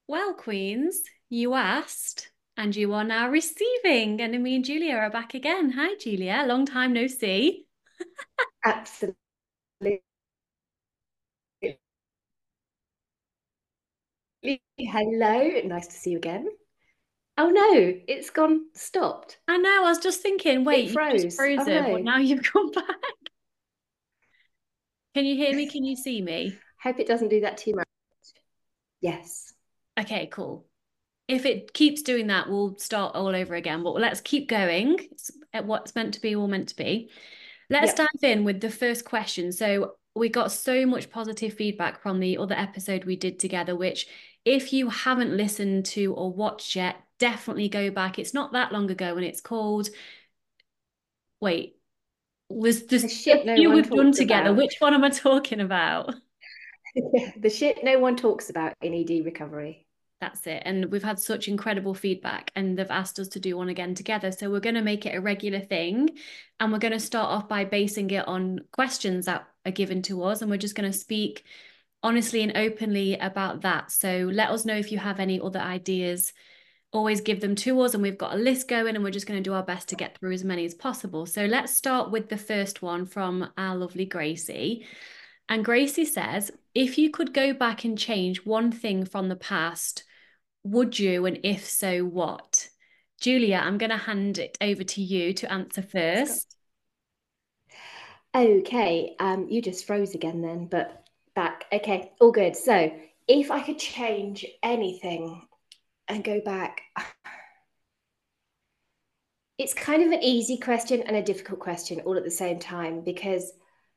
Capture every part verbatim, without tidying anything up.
Well, Queens, you asked and you are now receiving. And me and Julia are back again. Hi, Julia. Long time no see. Absolutely. Hello, nice to see you again. Oh no, it's gone, stopped. I know, I was just thinking, It wait, you just froze. Oh frozen, but no. now you've come back. Can you hear me? Can you see me? Hope it doesn't do that too much. Yes. Okay, cool. If it keeps doing that, we'll start all over again. But let's keep going. It's at what's meant to be, all meant to be. Let's dive Yep. in with the first question. So we got so much positive feedback from the other episode we did together, which if you haven't listened to or watched yet, definitely go back. It's not that long ago and it's called, wait, was The just a shit no few one we've done talks together. about. Which one am I talking about? The shit no one talks about in E D recovery. That's it. And we've had such incredible feedback, and they've asked us to do one again together. So we're going to make it a regular thing. And we're going to start off by basing it on questions that are given to us. And we're just going to speak honestly and openly about that. So let us know if you have any other ideas. Always give them to us. And we've got a list going, and we're just going to do our best to get through as many as possible. So let's start with the first one from our lovely Gracie. And Gracie says, if you could go back and change one thing from the past, would you? And if so, what? Julia, I'm going to hand it over to you to answer Scott. first. Okay, um, you just froze again then, but back. Okay, all good. So if I could change anything and go back, it's kind of an easy question and a difficult question all at the same time because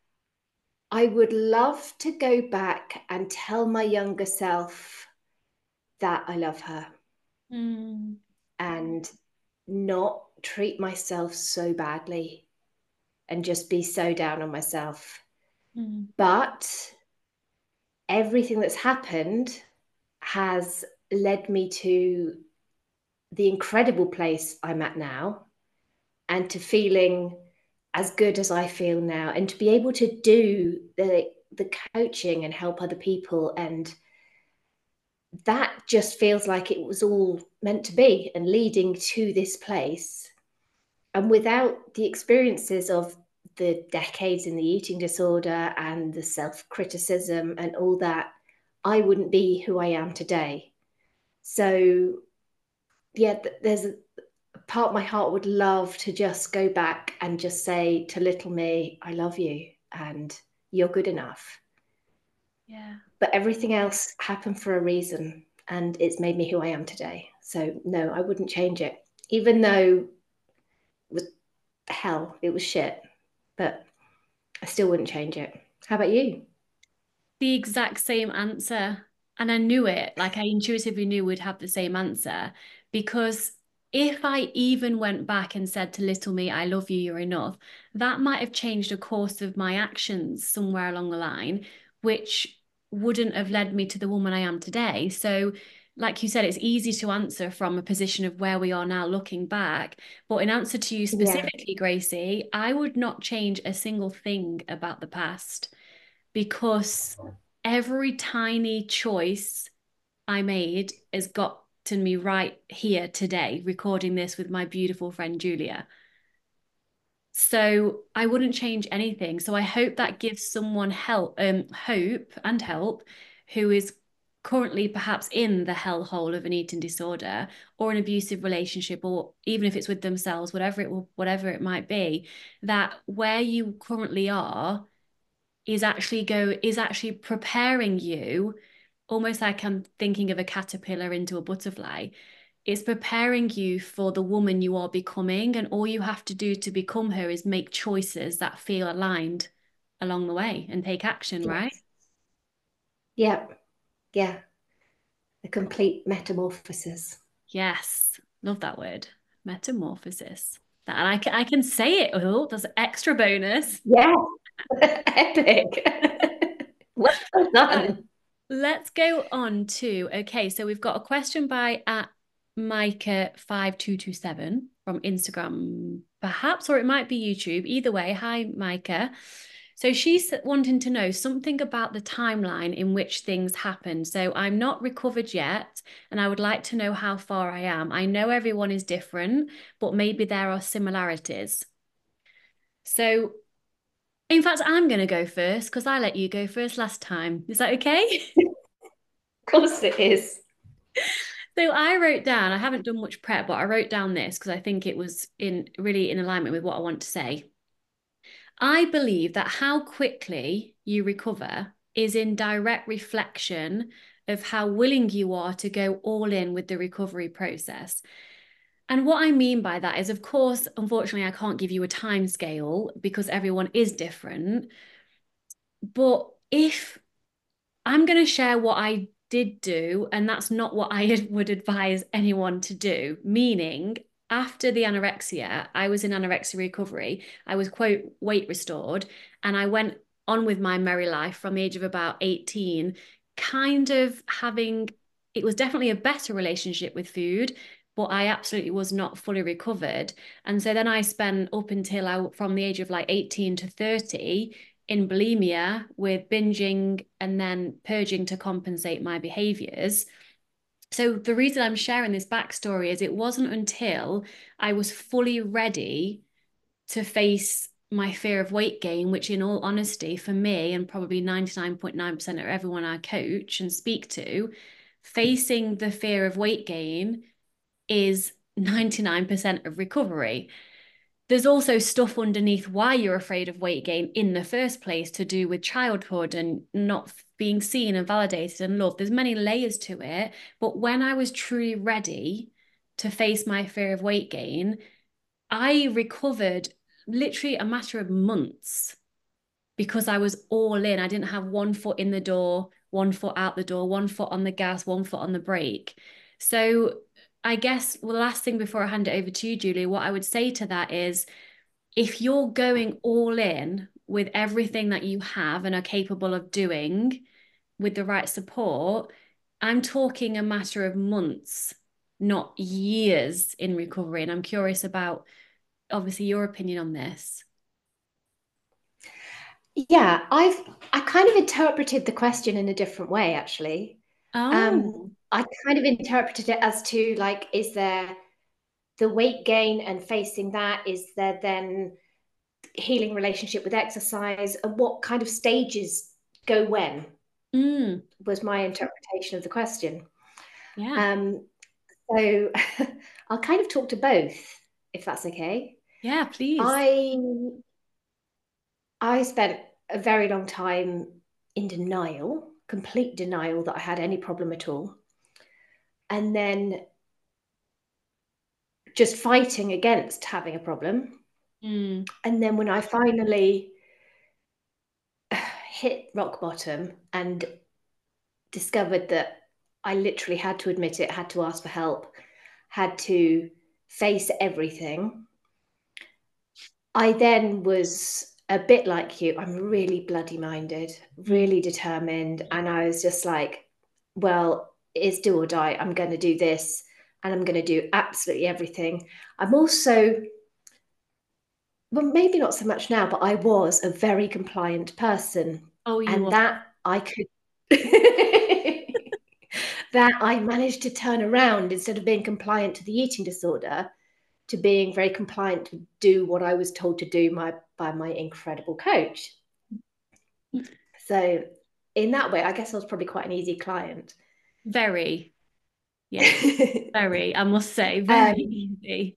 I would love to go back and tell my younger self that I love her Mm, and not treat myself so badly and just be so down on myself. mm, But everything that's happened has led me to the incredible place I'm at now and to feeling as good as I feel now and to be able to do the the coaching and help other people, and that just feels like it was all meant to be and leading to this place. And without the experiences of the decades in the eating disorder and the self-criticism and all that, I wouldn't be who I am today. So yeah, there's a part of my heart would love to just go back and just say to little me, I love you and you're good enough. yeah. But everything else happened for a reason and it's made me who I am today. So no, I wouldn't change it. Even though it was hell, it was shit, but I still wouldn't change it. How about you? The exact same answer. And I knew it, like I intuitively knew we'd have the same answer because if I even went back and said to little me, I love you, you're enough, that might have changed the course of my actions somewhere along the line, which wouldn't have led me to the woman I am today. So, like you said, it's easy to answer from a position of where we are now looking back. But in answer to you Yeah. specifically, Gracie, I would not change a single thing about the past because every tiny choice I made has gotten me right here today, recording this with my beautiful friend Julia. So I wouldn't change anything. So I hope that gives someone help, um, hope and help who is currently perhaps in the hellhole of an eating disorder or an abusive relationship, or even if it's with themselves, whatever it will, whatever it might be, that where you currently are is actually go is actually preparing you, almost like I'm thinking of a caterpillar into a butterfly. It's preparing you for the woman you are becoming, and all you have to do to become her is make choices that feel aligned along the way and take action, right? Yes. Yeah. Yeah. The complete metamorphosis. Yes, love that word, metamorphosis. That and I can I can say it. Oh, there's an extra bonus. Yeah. Epic. Well Right. done. Let's go on to, okay, so we've got a question by at Micah five two two seven from Instagram, perhaps, or it might be YouTube. Either way, hi, Micah. So she's wanting to know something about the timeline in which things happened. So I'm not recovered yet, and I would like to know how far I am. I know everyone is different, but maybe there are similarities. So, in fact, I'm going to go first because I let you go first last time. Is that okay? Of course it is. So I wrote down, I haven't done much prep, but I wrote down this because I think it was in really in alignment with what I want to say. I believe that how quickly you recover is in direct reflection of how willing you are to go all in with the recovery process. And what I mean by that is, of course, unfortunately, I can't give you a time scale because everyone is different. But if I'm going to share what I did do, and that's not what I would advise anyone to do, meaning after the anorexia, I was in anorexia recovery. I was, quote, weight restored, and I went on with my merry life from the age of about eighteen, kind of having, it was definitely a better relationship with food, but I absolutely was not fully recovered. And so then I spent up until I, from the age of like eighteen to thirty, in bulimia with binging and then purging to compensate my behaviors. So the reason I'm sharing this backstory is it wasn't until I was fully ready to face my fear of weight gain, which in all honesty, for me and probably ninety-nine point nine percent of everyone I coach and speak to, facing the fear of weight gain is ninety-nine percent of recovery. There's also stuff underneath why you're afraid of weight gain in the first place to do with childhood and not being seen and validated and loved. There's many layers to it. But when I was truly ready to face my fear of weight gain, I recovered literally a matter of months because I was all in. I didn't have one foot in the door, one foot out the door, one foot on the gas, one foot on the brake. So I guess well, the last thing before I hand it over to you, Julie, what I would say to that is if you're going all in with everything that you have and are capable of doing with the right support, I'm talking a matter of months, not years in recovery. And I'm curious about obviously your opinion on this. Yeah, I've I kind of interpreted the question in a different way, actually. Um, Oh, I kind of interpreted it as to like, is there the weight gain and facing that? Is there then healing relationship with exercise? And what kind of stages go when? mm, Was my interpretation of the question. yeah. Um, so I'll kind of talk to both, if that's okay. Yeah, please. I I spent a very long time in denial, complete denial that I had any problem at all. And then just fighting against having a problem. Mm, And then when I finally hit rock bottom and discovered that I literally had to admit it, had to ask for help, had to face everything, I then was a bit like you. I'm really bloody minded, mm, really determined. And I was just like, well, it's do or die. I'm going to do this and I'm going to do absolutely everything. I'm also, well, maybe not so much now, but I was a very compliant person. oh, you And are. that I could, that I managed to turn around instead of being compliant to the eating disorder to being very compliant to do what I was told to do my, by my incredible coach. So in that way, I guess I was probably quite an easy client. Very. Yes, very. I must say, very um, easy.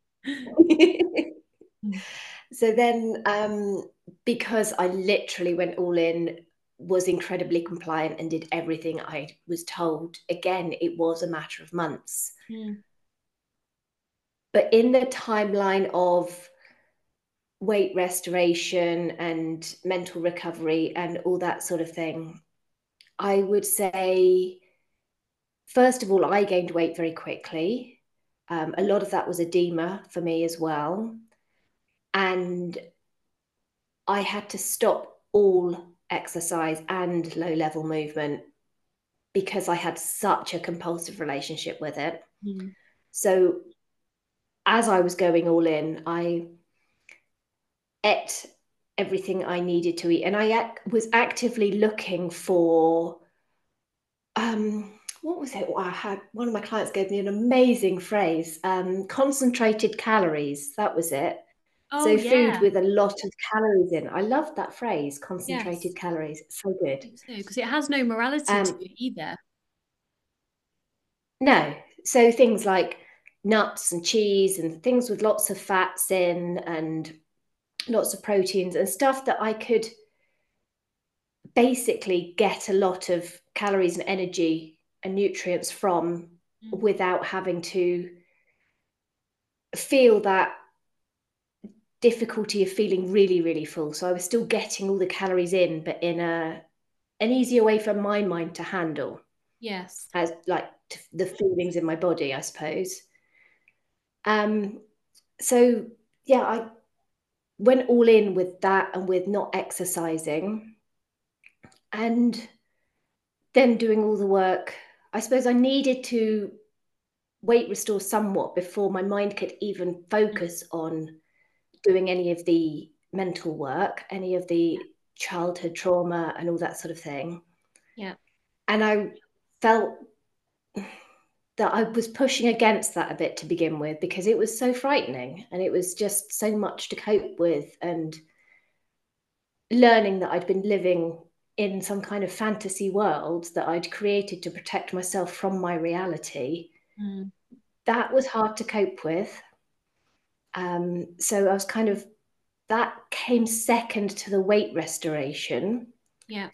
Mm, so then, um, because I literally went all in, was incredibly compliant, and did everything I was told, again, it was a matter of months. mm, But in the timeline of weight restoration and mental recovery and all that sort of thing, I would say, first of all, I gained weight very quickly. Um, a lot of that was edema for me as well. And I had to stop all exercise and low level movement because I had such a compulsive relationship with it. mm, So as I was going all in, I ate everything I needed to eat. And I ac- was actively looking for, um, what was it? I had one of my clients gave me an amazing phrase, um, concentrated calories. That was it. Oh So food yeah. with a lot of calories in. I loved that phrase, Yes. concentrated calories. So good. Me too, because it has no morality to Um, it either. no. So things like nuts and cheese and things with lots of fats in and lots of proteins and stuff that I could basically get a lot of calories and energy and nutrients from Mm. without having to feel that difficulty of feeling really, really full. So I was still getting all the calories in, but in a an easier way for my mind to handle Yes. as like the feelings in my body, I suppose. Um, so yeah, I went all in with that and with not exercising and then doing all the work. I suppose I needed to weight restore somewhat before my mind could even Mm. focus on doing any of the mental work, any of the childhood trauma and all that sort of thing. Yeah. And I felt that I was pushing against that a bit to begin with because it was so frightening and it was just so much to cope with. And learning that I'd been living in some kind of fantasy world that I'd created to protect myself from my reality, Mm. that was hard to cope with. Um, so I was kind of, that came second to the weight restoration. Yeah.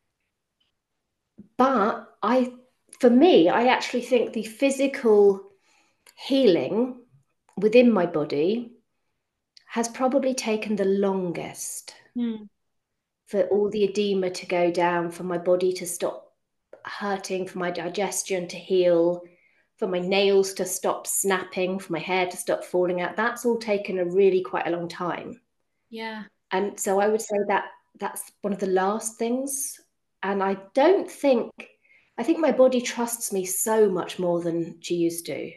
But I, for me, I actually think the physical healing within my body has probably taken the longest Mm. for all the edema to go down, for my body to stop hurting, for my digestion to heal, for my nails to stop snapping, for my hair to stop falling out. That's all taken a really quite a long time. Yeah. And so I would say that that's one of the last things. And I don't think, I think my body trusts me so much more than she used to,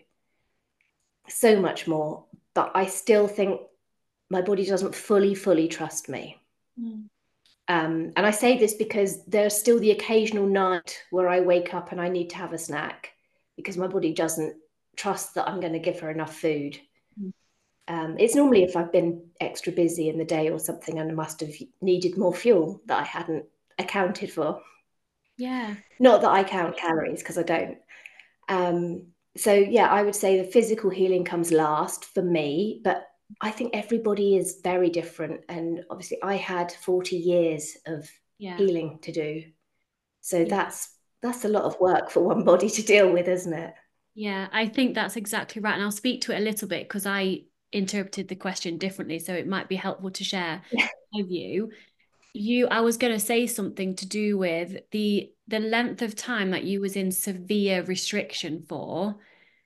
so much more. But I still think my body doesn't fully, fully trust me. Mm. Um, and I say this because there's still the occasional night where I wake up and I need to have a snack because my body doesn't trust that I'm going to give her enough food. Mm. Um, it's normally if I've been extra busy in the day or something and I must have needed more fuel that I hadn't accounted for. Yeah. Not that I count calories because I don't. Um, so yeah, I would say the physical healing comes last for me, but I think everybody is very different. And obviously, I had forty years of Yeah. healing to do. So Yeah. that's that's a lot of work for one body to deal with, isn't it? Yeah. I think that's exactly right. And I'll speak to it a little bit because I interpreted the question differently. So it might be helpful to share my view. You, I was going to say something to do with the the length of time that you was in severe restriction for,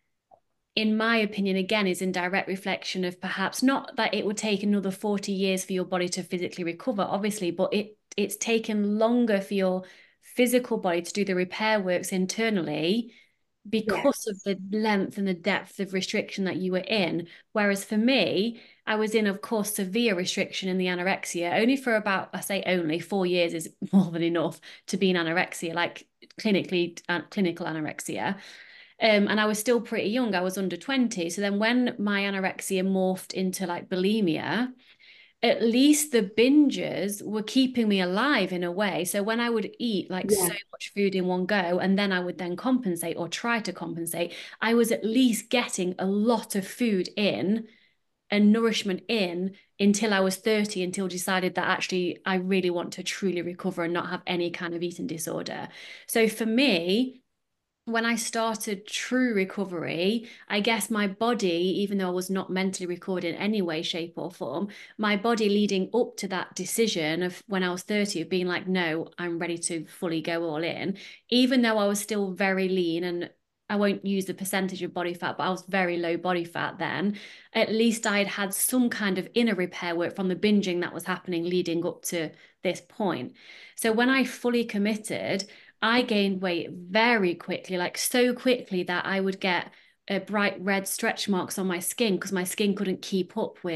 in my opinion, again, is in direct reflection of perhaps not that it would take another forty years for your body to physically recover, obviously, but it it's taken longer for your physical body to do the repair works internally because of Yes. the length and the depth of restriction that you were in. Whereas for me, I was in, of course, severe restriction in the anorexia, only for about, I say only, four years is more than enough to be in anorexia, like clinically, uh, clinical anorexia. Um, and I was still pretty young. I was under twenty. So then when my anorexia morphed into like bulimia, at least the binges were keeping me alive in a way. So when I would eat like Yeah. so much food in one go, and then I would then compensate or try to compensate, I was at least getting a lot of food in and nourishment in until I was thirty, until I decided that actually I really want to truly recover and not have any kind of eating disorder. So for me, when I started true recovery, I guess my body, even though I was not mentally recorded in any way, shape, or form, my body leading up to that decision of when I was thirty, of being like, no, I'm ready to fully go all in, even though I was still very lean and I won't use the percentage of body fat, but I was very low body fat then. At least I had had some kind of inner repair work from the binging that was happening leading up to this point. So when I fully committed, I gained weight very quickly, like so quickly that I would get uh, bright red stretch marks on my skin because my skin couldn't keep up with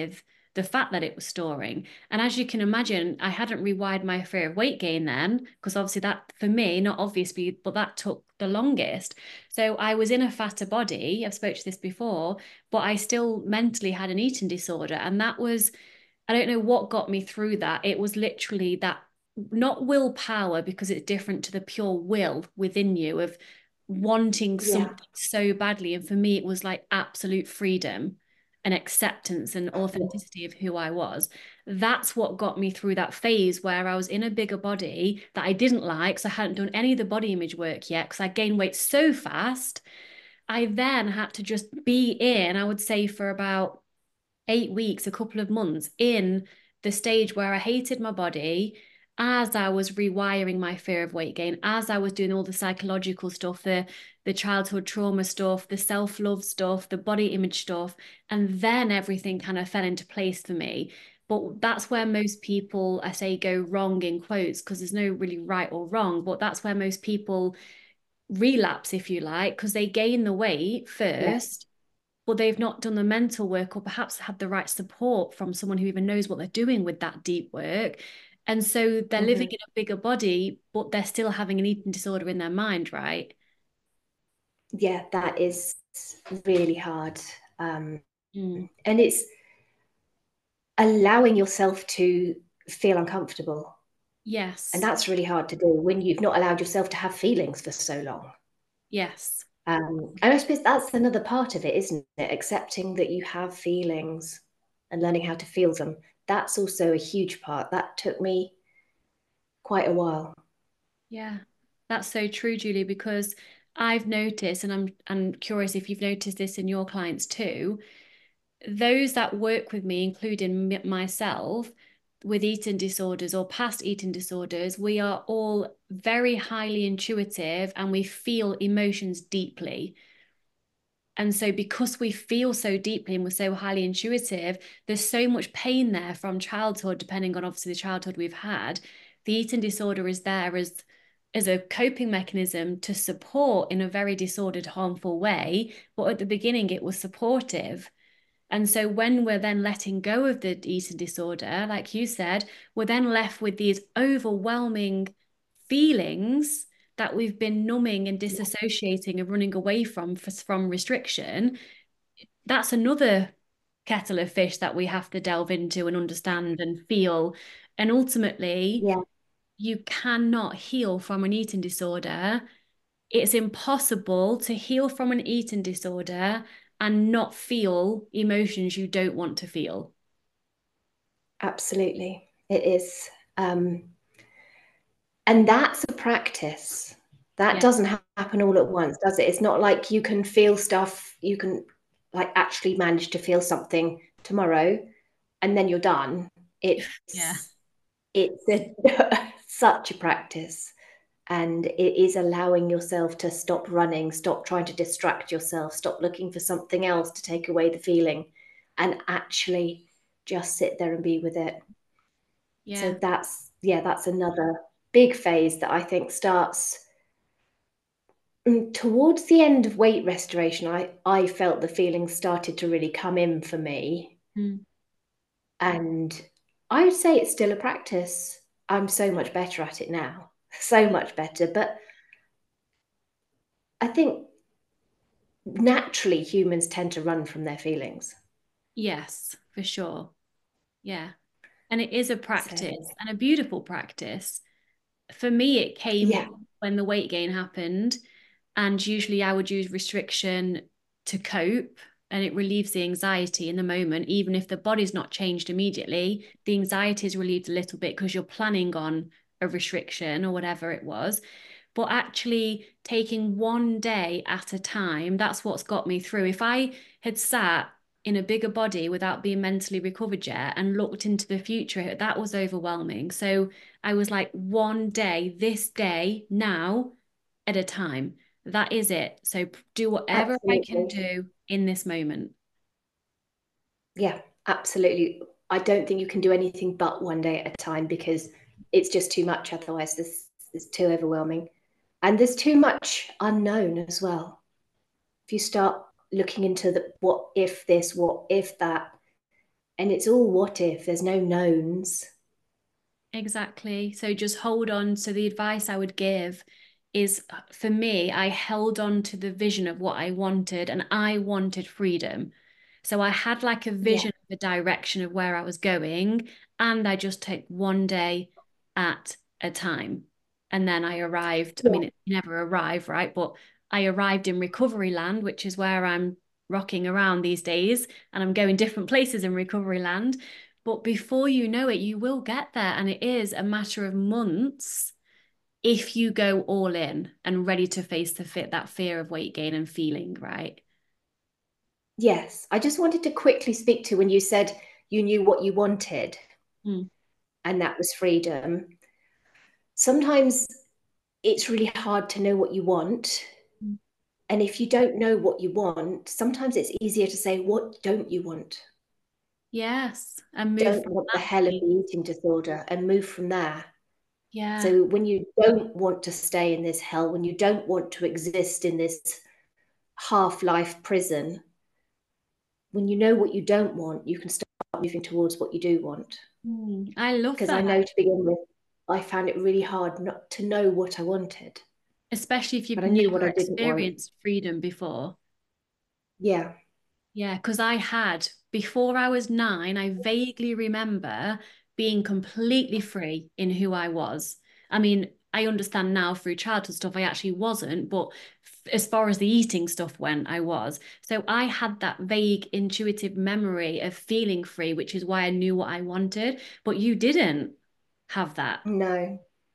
the fat that it was storing. And as you can imagine, I hadn't rewired my fear of weight gain then, because obviously that, for me, not obviously, but that took the longest. So I was in a fatter body. I've spoke to this before, but I still mentally had an eating disorder. And that was, I don't know what got me through that. It was literally that, not willpower, because it's different to the pure will within you of wanting Yeah. something so badly. And for me, it was like absolute freedom and acceptance and authenticity of who I was. That's what got me through that phase where I was in a bigger body that I didn't like. So I hadn't done any of the body image work yet because I gained weight so fast. I then had to just be in, I would say, for about eight weeks, a couple of months in the stage where I hated my body as I was rewiring my fear of weight gain, as I was doing all the psychological stuff, the, the childhood trauma stuff, the self-love stuff, the body image stuff. And then everything kind of fell into place for me. But that's where most people, I say, go wrong in quotes, because there's no really right or wrong, but that's where most people relapse, if you like, because they gain the weight Yeah. first, but they've not done the mental work or perhaps had the right support from someone who even knows what they're doing with that deep work. And so they're living Mm-hmm. in a bigger body, but they're still having an eating disorder in their mind, right? Yeah, that is really hard. Um, Mm. and it's allowing yourself to feel uncomfortable. And Yes. that's really hard to do when you've not allowed yourself to have feelings for so long. Yes. Um, and I suppose that's another part of it, isn't it? Accepting that you have feelings and learning how to feel them. That's also a huge part. That took me quite a while. Yeah. That's so true, Julie, because I've noticed, and I'm I'm curious if you've noticed this in your clients too, those that work with me, including m- myself, with eating disorders or past eating disorders, we are all very highly intuitive and we feel emotions deeply. And so, because we feel so deeply and we're so highly intuitive, there's so much pain there from childhood, depending on obviously the childhood we've had. The eating disorder is there as, as a coping mechanism to support in a very disordered, harmful way. But at the beginning, it was supportive. And so when we're then letting go of the eating disorder, like you said, we're then left with these overwhelming feelings that we've been numbing and disassociating and running away from from restriction. That's another kettle of fish that we have to delve into and understand and feel. And ultimately, Yeah, you cannot heal from an eating disorder. It's impossible to heal from an eating disorder and not feel emotions you don't want to feel. absolutely. It is. Um, and that's a practice. That Yeah. doesn't ha- happen all at once, does it? It's not like you can feel stuff, you can like actually manage to feel something tomorrow and then you're done. Yeah. It's it's a, such a practice. And it is allowing yourself to stop running, stop trying to distract yourself, stop looking for something else to take away the feeling, and actually just sit there and be with it. So Yeah. that's, yeah, that's another big phase that I think starts mm, towards the end of weight restoration. I, I felt the feelings started to really come in for me. Mm. And I would say it's still a practice. I'm so much better at it now, so much better. But I think naturally humans tend to run from their feelings. Yes, for sure. Yeah. And it is a So practice and a beautiful practice. For me, it came yeah, up when the weight gain happened. And usually I would use restriction to cope, and it relieves the anxiety in the moment. Even if the body's not changed immediately, the anxiety is relieved a little bit because you're planning on a restriction or whatever it was. But actually taking one day at a time, that's what's got me through. If I had sat in a bigger body without being mentally recovered yet and looked into the future, that was overwhelming. So I was like, one day, this day, now at a time. That is it. So do whatever I can absolutely. do in this moment. Yeah, absolutely. I don't think you can do anything but one day at a time because it's just too much otherwise. This is too overwhelming. And there's too much unknown as well. If you start looking into the what if this, what if that, And it's all what if, there's no knowns. Exactly. So just hold on. So the advice I would give is, for me, I held on to the vision of what I wanted, and I wanted freedom. So I had like a Yeah. vision of the direction of where I was going, and I just took one day at a time. And then I arrived. I Yeah. mean, it never arrived, right? But I arrived in recovery land, which is where I'm rocking around these days, and I'm going different places in recovery land. But before you know it, you will get there. And it is a matter of months if you go all in and ready to face the fit that fear of weight gain and feeling, right? Yes. I just wanted to quickly speak to when you said you knew what you wanted, Mm. and that was freedom. Sometimes it's really hard to know what you want. Mm. And if you don't know what you want, sometimes it's easier to say, what don't you want? Yes. And move Don't from want the that hell of place. the eating disorder, and move from there. Yeah. So when you don't want to stay in this hell, when you don't want to exist in this half-life prison, when you know what you don't want, you can start moving towards what you do want. Mm. I love Because I that. know to begin with, I found it really hard not to know what I wanted, Especially if but you've I knew what never I didn't want. experienced freedom before. Yeah. Yeah, because I had, before I was nine, I vaguely remember being completely free in who I was. I mean, I understand now through childhood stuff, I actually wasn't, but f- as far as the eating stuff went, I was. So I had that vague intuitive memory of feeling free, which is why I knew what I wanted, but you didn't have that. No,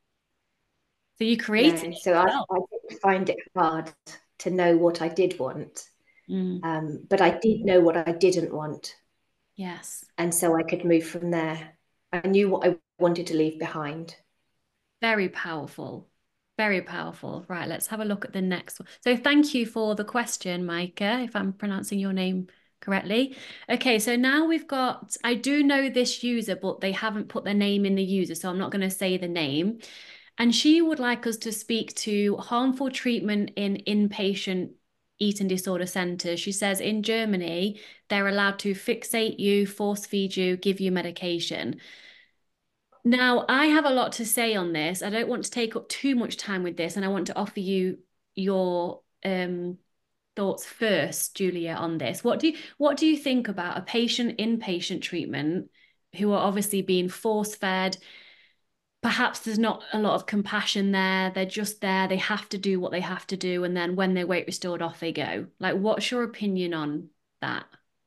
So you created no. it So I, yourself. I did find it hard to know what I did want. Mm, Um, but I did know what I didn't want. yes. And so I could move from there. I knew what I wanted to leave behind. Very powerful. Very powerful. Right, let's have a look at the next one. So thank you for the question, Micah, if I'm pronouncing your name correctly. Okay, so now we've got, I do know this user, but they haven't put their name in the user, so I'm not going to say the name. And she would like us to speak to harmful treatment in inpatient eating disorder centers. She says in Germany, they're allowed to fixate you, force feed you, give you medication. Now, I have a lot to say on this. I don't want to take up too much time with this, and I want to offer you your um, thoughts first, Julia, on this. What do you what do you think about a patient inpatient treatment who are obviously being force-fed? Perhaps there's not a lot of compassion there. They're just there. They have to do what they have to do, and then when their weight restored, off they go. Like, what's your opinion on that?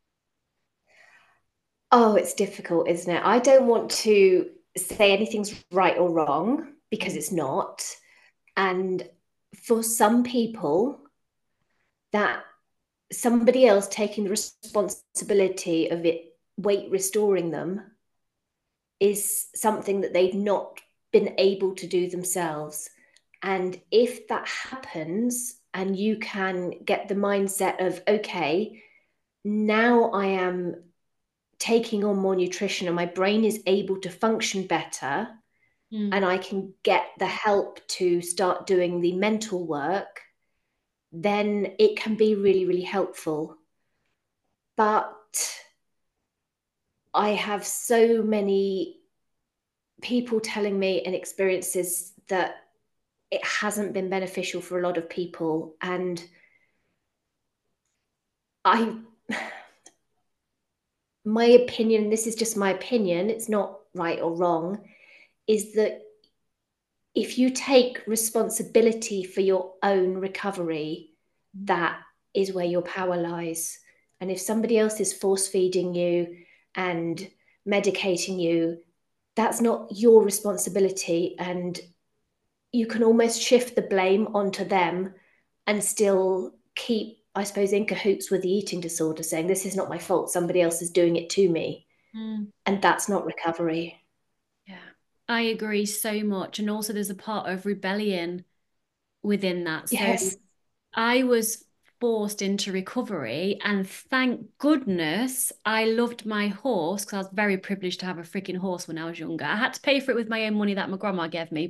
Oh, it's difficult, isn't it? I don't want to say anything's right or wrong because Mm. it's not. And for some people, that somebody else taking the responsibility of it, weight restoring them, is something that they've not been able to do themselves. And if that happens, and you can get the mindset of, okay, now I am taking on more nutrition and my brain is able to function better, and Mm. I can get the help to start doing the mental work, then it can be really, really helpful. But I have so many people telling me and experiences that it hasn't been beneficial for a lot of people. And I, my opinion, this is just my opinion, it's not right or wrong, is that if you take responsibility for your own recovery, that is where your power lies. And if somebody else is force feeding you and medicating you, that's not your responsibility. And you can almost shift the blame onto them and still keep, I suppose, in cahoots with the eating disorder, saying, this is not my fault, somebody else is doing it to me. Mm. And that's not recovery. Yeah, I agree so much. And also, there's a part of rebellion within that. So Yes. I was forced into recovery, and thank goodness I loved my horse because I was very privileged to have a freaking horse when I was younger. I had to pay for it with my own money that my grandma gave me, but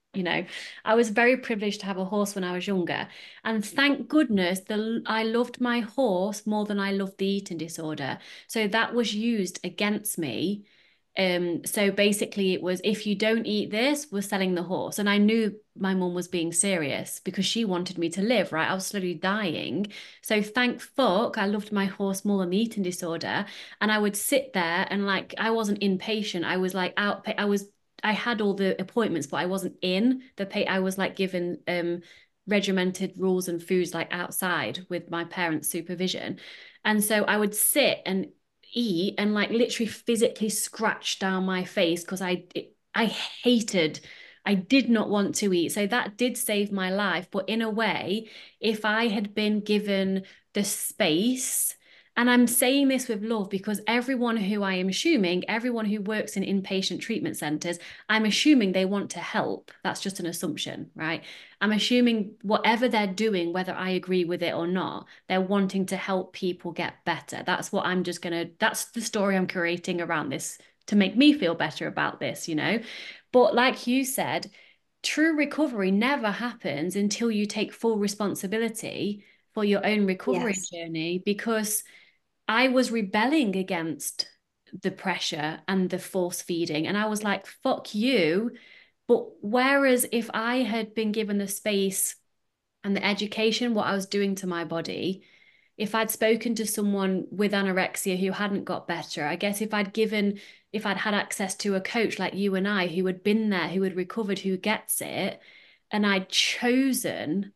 You know, I was very privileged to have a horse when I was younger. And thank goodness the I loved my horse more than I loved the eating disorder. So that was used against me. Um, so basically it was if you don't eat this, we're selling the horse. And I knew my mum was being serious because she wanted me to live, right? I was slowly dying. So thank fuck I loved my horse more than the eating disorder. And I would sit there and like I wasn't inpatient. I was like out I was I had all the appointments, but I wasn't in the pay. I was like given um regimented rules and foods like outside with my parents' supervision. And so I would sit and eat and like literally physically scratch down my face because I it, I hated I did not want to eat. So that did save my life. But in a way, if I had been given the space, and I'm saying this with love because everyone who I am assuming, everyone who works in inpatient treatment centers, I'm assuming they want to help. That's just an assumption, right? I'm assuming whatever they're doing, whether I agree with it or not, they're wanting to help people get better. That's what I'm just going to, that's the story I'm creating around this to make me feel better about this, you know? But like you said, true recovery never happens until you take full responsibility for your own recovery Yes. journey because I was rebelling against the pressure and the force feeding. And I was like, fuck you. But whereas if I had been given the space and the education, what I was doing to my body, if I'd spoken to someone with anorexia who hadn't got better, I guess if I'd given, if I'd had access to a coach like you and I who had been there, who had recovered, who gets it, and I'd chosen,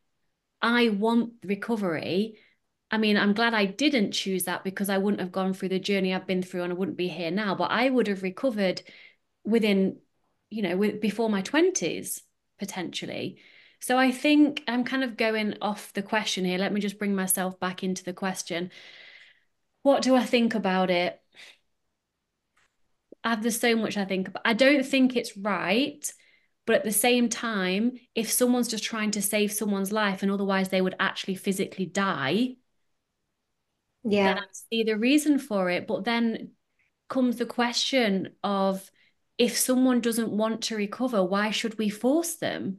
I want recovery. I mean, I'm glad I didn't choose that because I wouldn't have gone through the journey I've been through and I wouldn't be here now, but I would have recovered within, you know, with, before my twenties potentially. So I think I'm kind of going off the question here. Let me just bring myself back into the question. What do I think about it? I have there's so much I think about. I don't think it's right, but at the same time, if someone's just trying to save someone's life and otherwise they would actually physically die, then I Yeah. see the reason for it. But then comes the question of if someone doesn't want to recover, why should we force them?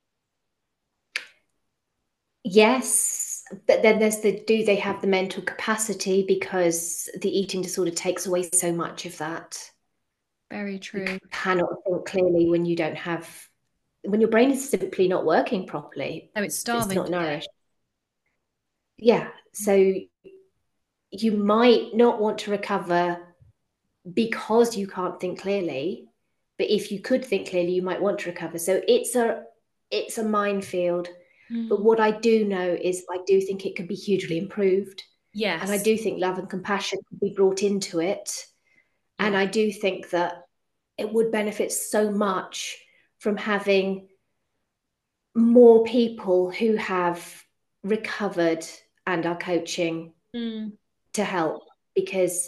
Yes. But then there's the do they have the mental capacity, because the eating disorder takes away so much of that. Very You true. cannot think clearly when you don't have, when your brain is simply not working properly, So it's if it's starving not to death. nourished. Yeah. So you might not want to recover because you can't think clearly, but if you could think clearly, you might want to recover. So it's a it's a minefield. But Mm. what I do know is I do think it could be hugely improved. And I Yes. do think love and compassion could be brought into it. And Yeah. I do think that it would benefit so much from having more people who have recovered and are coaching Mm. to help, because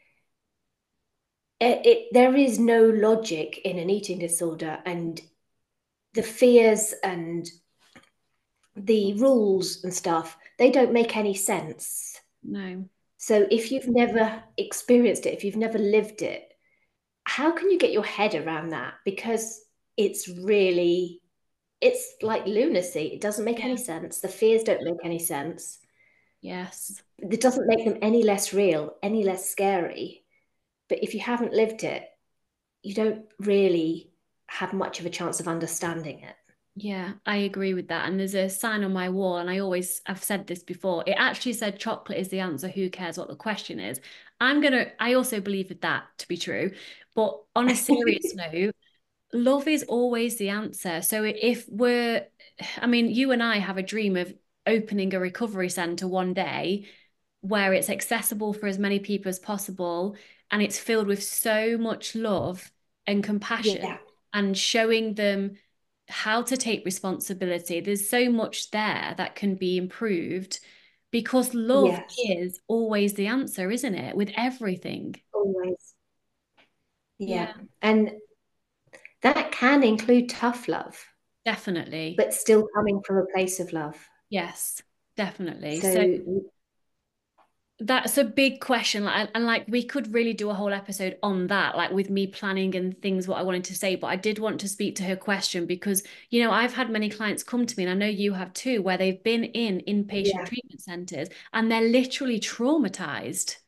it, it, there is no logic in an eating disorder, and the fears and the rules and stuff, they don't make any sense. No. So if you've never experienced it, if you've never lived it, how can you get your head around that? Because it's really, it's like lunacy. It doesn't make any Yeah. sense. The fears don't make any sense. Yes. It doesn't make them any less real, any less scary. But if you haven't lived it, you don't really have much of a chance of understanding it. Yeah, I agree with that. And there's a sign on my wall, and I always, I've said this before. It actually said chocolate is the answer. Who cares what the question is? I'm gonna, I also believe that to be true. But on a serious note, love is always the answer. So if we're, I mean, you and I have a dream of opening a recovery center one day where it's accessible for as many people as possible and it's filled with so much love and compassion Yeah. and showing them how to take responsibility. There's so much there that can be improved because love Yes. is always the answer, isn't it? With everything. Always. Yeah, Yeah. And that can include tough love, definitely. but still coming from a place of love. Yes, definitely. So So That's a big question. Like, and like we could really do a whole episode on that, like with me planning and things, what I wanted to say. But I did want to speak to her question because, you know, I've had many clients come to me, and I know you have too, where they've been in inpatient Yeah, treatment centers and they're literally traumatized.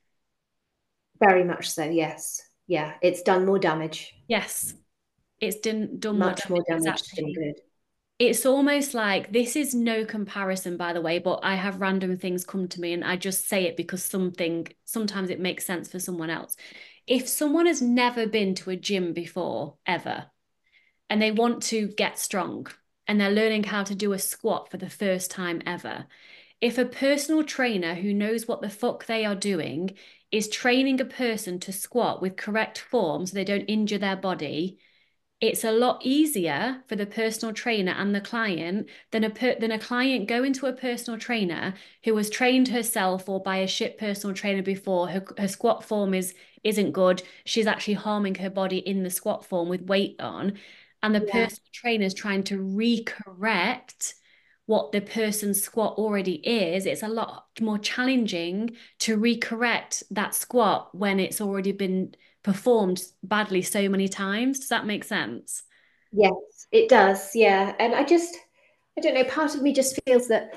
very much so. Yes. Yeah, it's done more damage, Yes, it's done done more much more damage. damage than Exactly. good. It's almost like this is no comparison, by the way, but I have random things come to me and I just say it because something, sometimes it makes sense for someone else. If someone has never been to a gym before, ever, and they want to get strong and they're learning how to do a squat for the first time ever, if a personal trainer who knows what the fuck they are doing is training a person to squat with correct form so they don't injure their body, it's a lot easier for the personal trainer and the client than a per- than a client going to a personal trainer who was trained herself or by a shit personal trainer before. Her, her squat form is isn't good. She's actually harming her body in the squat form with weight on, and the Yeah. personal trainer is trying to recorrect what the person's squat already is. It's a lot more challenging to recorrect that squat when it's already been performed badly so many times. Does that make sense? Yes, it does. Yeah. And I just, I don't know, part of me just feels that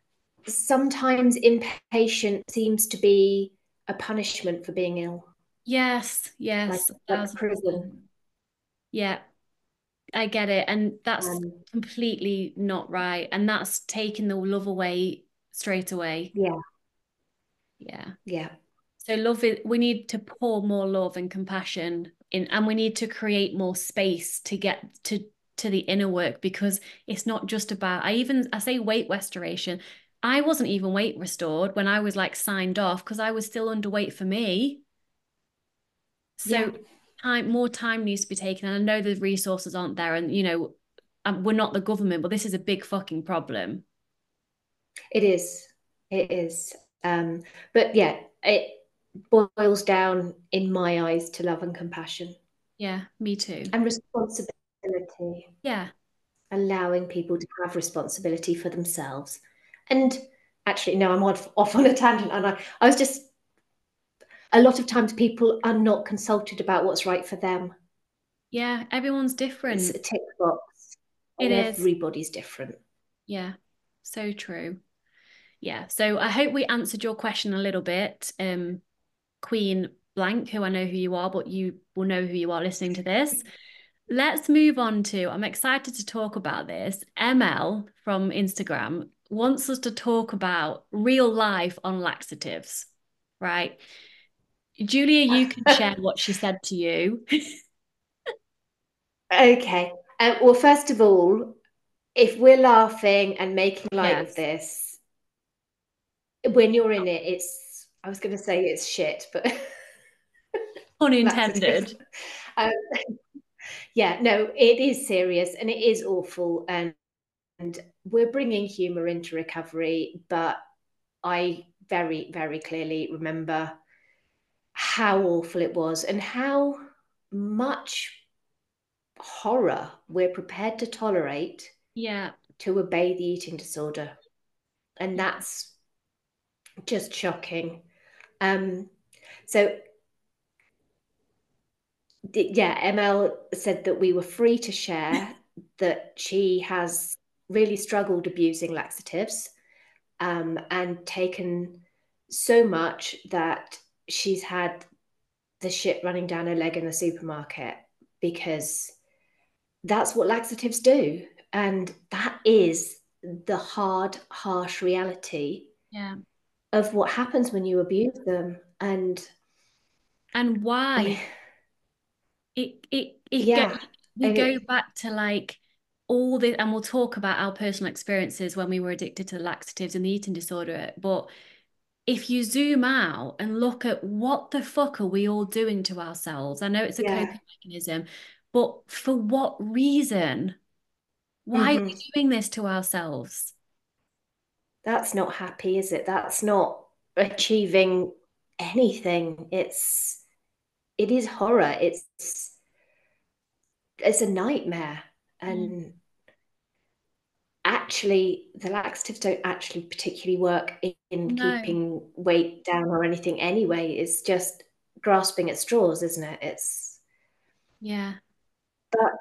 sometimes inpatient seems to be a punishment for being ill, Yes, like yes, a like thousand percent. prison. Yeah, I get it. And that's Um, completely not right. And that's taking the love away straight away. yeah, Yeah. yeah, So love it, we need to pour more love and compassion in, and we need to create more space to get to to the inner work because it's not just about, I even I say weight restoration. I wasn't even weight restored when I was like signed off because I was still underweight for me. yeah. So time more time needs to be taken. And I know the resources aren't there, and you know, um, we're not the government, but this is a big fucking problem. It is. It is. Um, but yeah, it boils down in my eyes to love and compassion Yeah, me too. and responsibility, Yeah. allowing people to have responsibility for themselves. And actually, no, I'm off, off on a tangent, and I, I was just a lot of times people are not consulted about what's right for them. Yeah, everyone's It's different. a tick box, It and is. everybody's different. Yeah. So true. Yeah. So I hope we answered your question a little bit. Um, Queen Blank, who I know who you are, but you will know who you are listening to this. Let's move on to, I'm excited to talk about this. M L from Instagram wants us to talk about real life on laxatives, right? Julia, you can share what she said to you. Okay. Uh, well, first of all, if we're laughing and making light of Yes, this, when you're in it, it's, I was going to say it's shit, but laxative. unintended. Um, yeah, no, it is serious and it is awful. And, and we're bringing humor into recovery, but I very, very clearly remember how awful it was and how much horror we're prepared to tolerate Yeah, to obey the eating disorder. And yeah, that's just shocking. Um, so, yeah, M L said that we were free to share that she has really struggled abusing laxatives um, and taken so much that she's had the shit running down her leg in the supermarket because that's what laxatives do. And that is the hard, harsh reality yeah. of what happens when you abuse them. And And I mean, why? It it it go yeah, we and go it, back to like all the, and we'll talk about our personal experiences when we were addicted to laxatives and the eating disorder. But if you zoom out and look at what the fuck are we all doing to ourselves? I know it's a yeah, coping mechanism, but for what reason? Why are mm-hmm. we doing this to ourselves? That's not happy, is it? That's not achieving anything. It's it is horror. It's it's a nightmare. Mm. And actually the laxatives don't actually particularly work in, in No. keeping weight down or anything anyway. It's just grasping at straws, isn't it? It's Yeah. but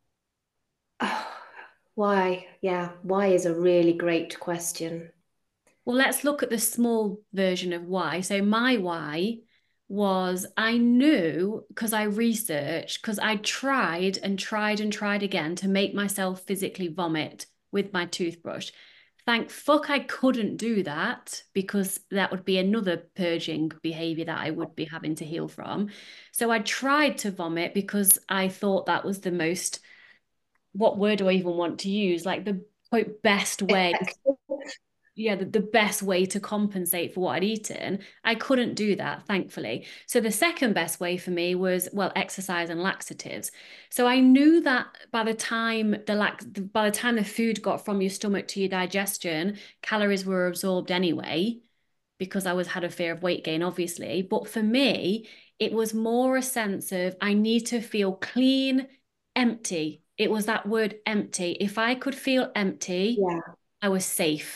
oh, why? Yeah, why is a really great question. Well, let's look at the small version of why. So my why was I knew because I researched, because I tried and tried and tried again to make myself physically vomit with my toothbrush. Thank fuck I couldn't do that because that would be another purging behavior that I would be having to heal from. So I tried to vomit because I thought that was the most, what word do I even want to use? Like the quote best way, yeah, the, the best way to compensate for what I'd eaten. I couldn't do that, thankfully. So the second best way for me was, well, exercise and laxatives. So I knew that by the time the lax by the time the food got from your stomach to your digestion, calories were absorbed anyway, because I was had a fear of weight gain, obviously. But for me, it was more a sense of I need to feel clean, empty. It was that word empty. If I could feel empty, Yeah, I was safe.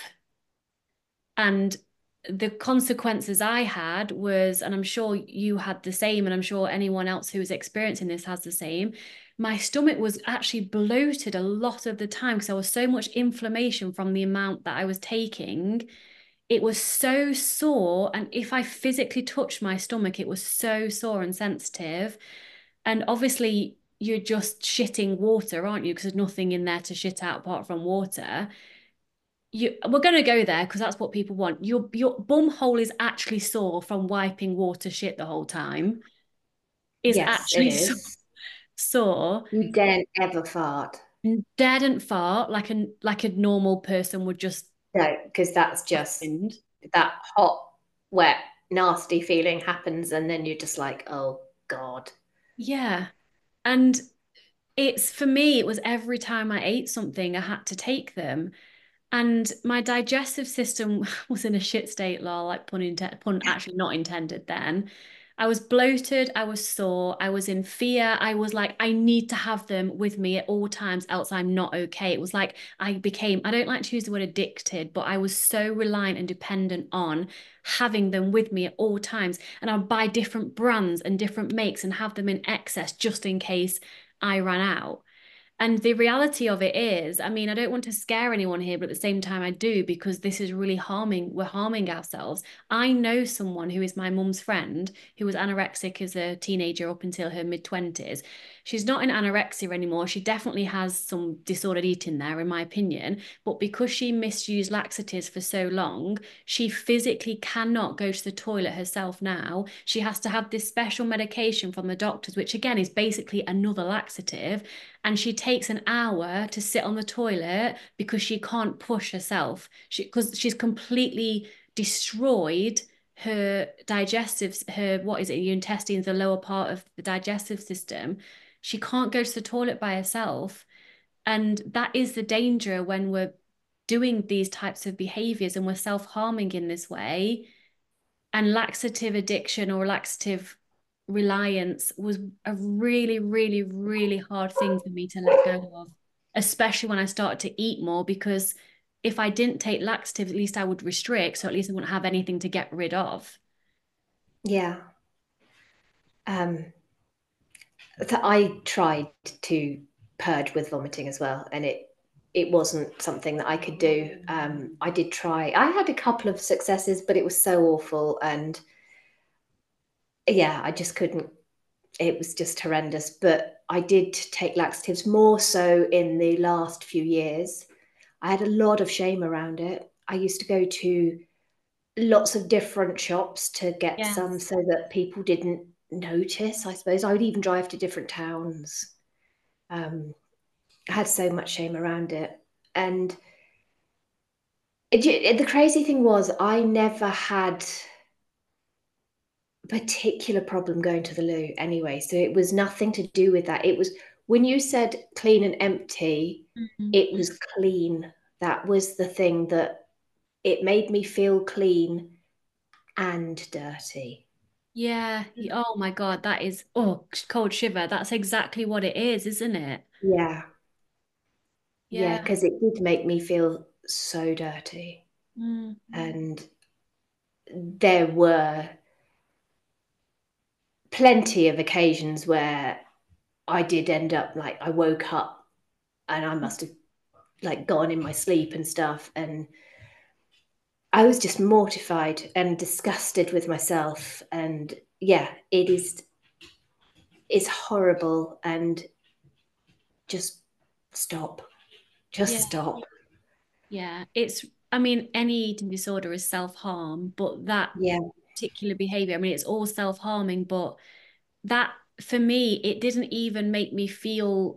And the consequences I had was, and I'm sure you had the same, and I'm sure anyone else who is experiencing this has the same. My stomach was actually bloated a lot of the time because there was so much inflammation from the amount that I was taking. It was so sore. And if I physically touched my stomach, it was so sore and sensitive. And obviously, you're just shitting water, aren't you? Because there's nothing in there to shit out apart from water. You, we're going to go there because that's what people want. Your your bum hole is actually sore from wiping water shit the whole time. Is yes, it actually so, is. sore. You daren't ever fart. Dead and fart like a like a normal person would just No, because that's just end. that hot, wet, nasty feeling happens, and then you're just like, oh God. Yeah. And it's for me, it was every time I ate something, I had to take them. And my digestive system was in a shit state, lol, like pun, inte- pun actually not intended then. I was bloated, I was sore, I was in fear. I was like, I need to have them with me at all times, else I'm not okay. It was like I became, I don't like to use the word addicted, but I was so reliant and dependent on having them with me at all times. And I'd buy different brands and different makes and have them in excess just in case I ran out. And the reality of it is, I mean, I don't want to scare anyone here, but at the same time, I do because this is really harming. We're harming ourselves. I know someone who is my mum's friend who was anorexic as a teenager up until her mid twenties. She's not in anorexia anymore. She definitely has some disordered eating there, in my opinion. But because she misused laxatives for so long, she physically cannot go to the toilet herself now. She has to have this special medication from the doctors, which again is basically another laxative, and she takes an hour to sit on the toilet because she can't push herself. She because she's completely destroyed her digestive, her what is it, your intestines, the lower part of the digestive system. She can't go to the toilet by herself. And that is the danger when we're doing these types of behaviors and we're self-harming in this way. And laxative addiction or laxative reliance was a really, really, really hard thing for me to let go of, especially when I started to eat more, because if I didn't take laxatives, at least I would restrict, so at least I wouldn't have anything to get rid of. Yeah. Um, th- I tried to purge with vomiting as well, and it it wasn't something that I could do. Um, I did try. I had a couple of successes, but it was so awful, and yeah, I just couldn't. It was just horrendous. But I did take laxatives more so in the last few years. I had a lot of shame around it. I used to go to lots of different shops to get some Yes. so that people didn't notice, I suppose. I would even drive to different towns. Um, I had so much shame around it. And it, the crazy thing was, I never had a particular problem going to the loo anyway. So it was nothing to do with that. It was when you said clean and empty, Mhm. it was clean. That was the thing that it made me feel clean and dirty. Yeah. Oh my God, that is, oh, cold shiver. That's exactly what it is, isn't it? Yeah. Yeah, Yeah. because it did make me feel so dirty. Mm. And there were plenty of occasions where I did end up like I woke up and I must have like gone in my sleep and stuff. And I was just mortified and disgusted with myself. And yeah, it is it's horrible. And just stop. Just Yeah. stop. Yeah. It's, I mean, any eating disorder is self-harm, but that Yeah. particular behavior, I mean, it's all self-harming, but that for me, it didn't even make me feel,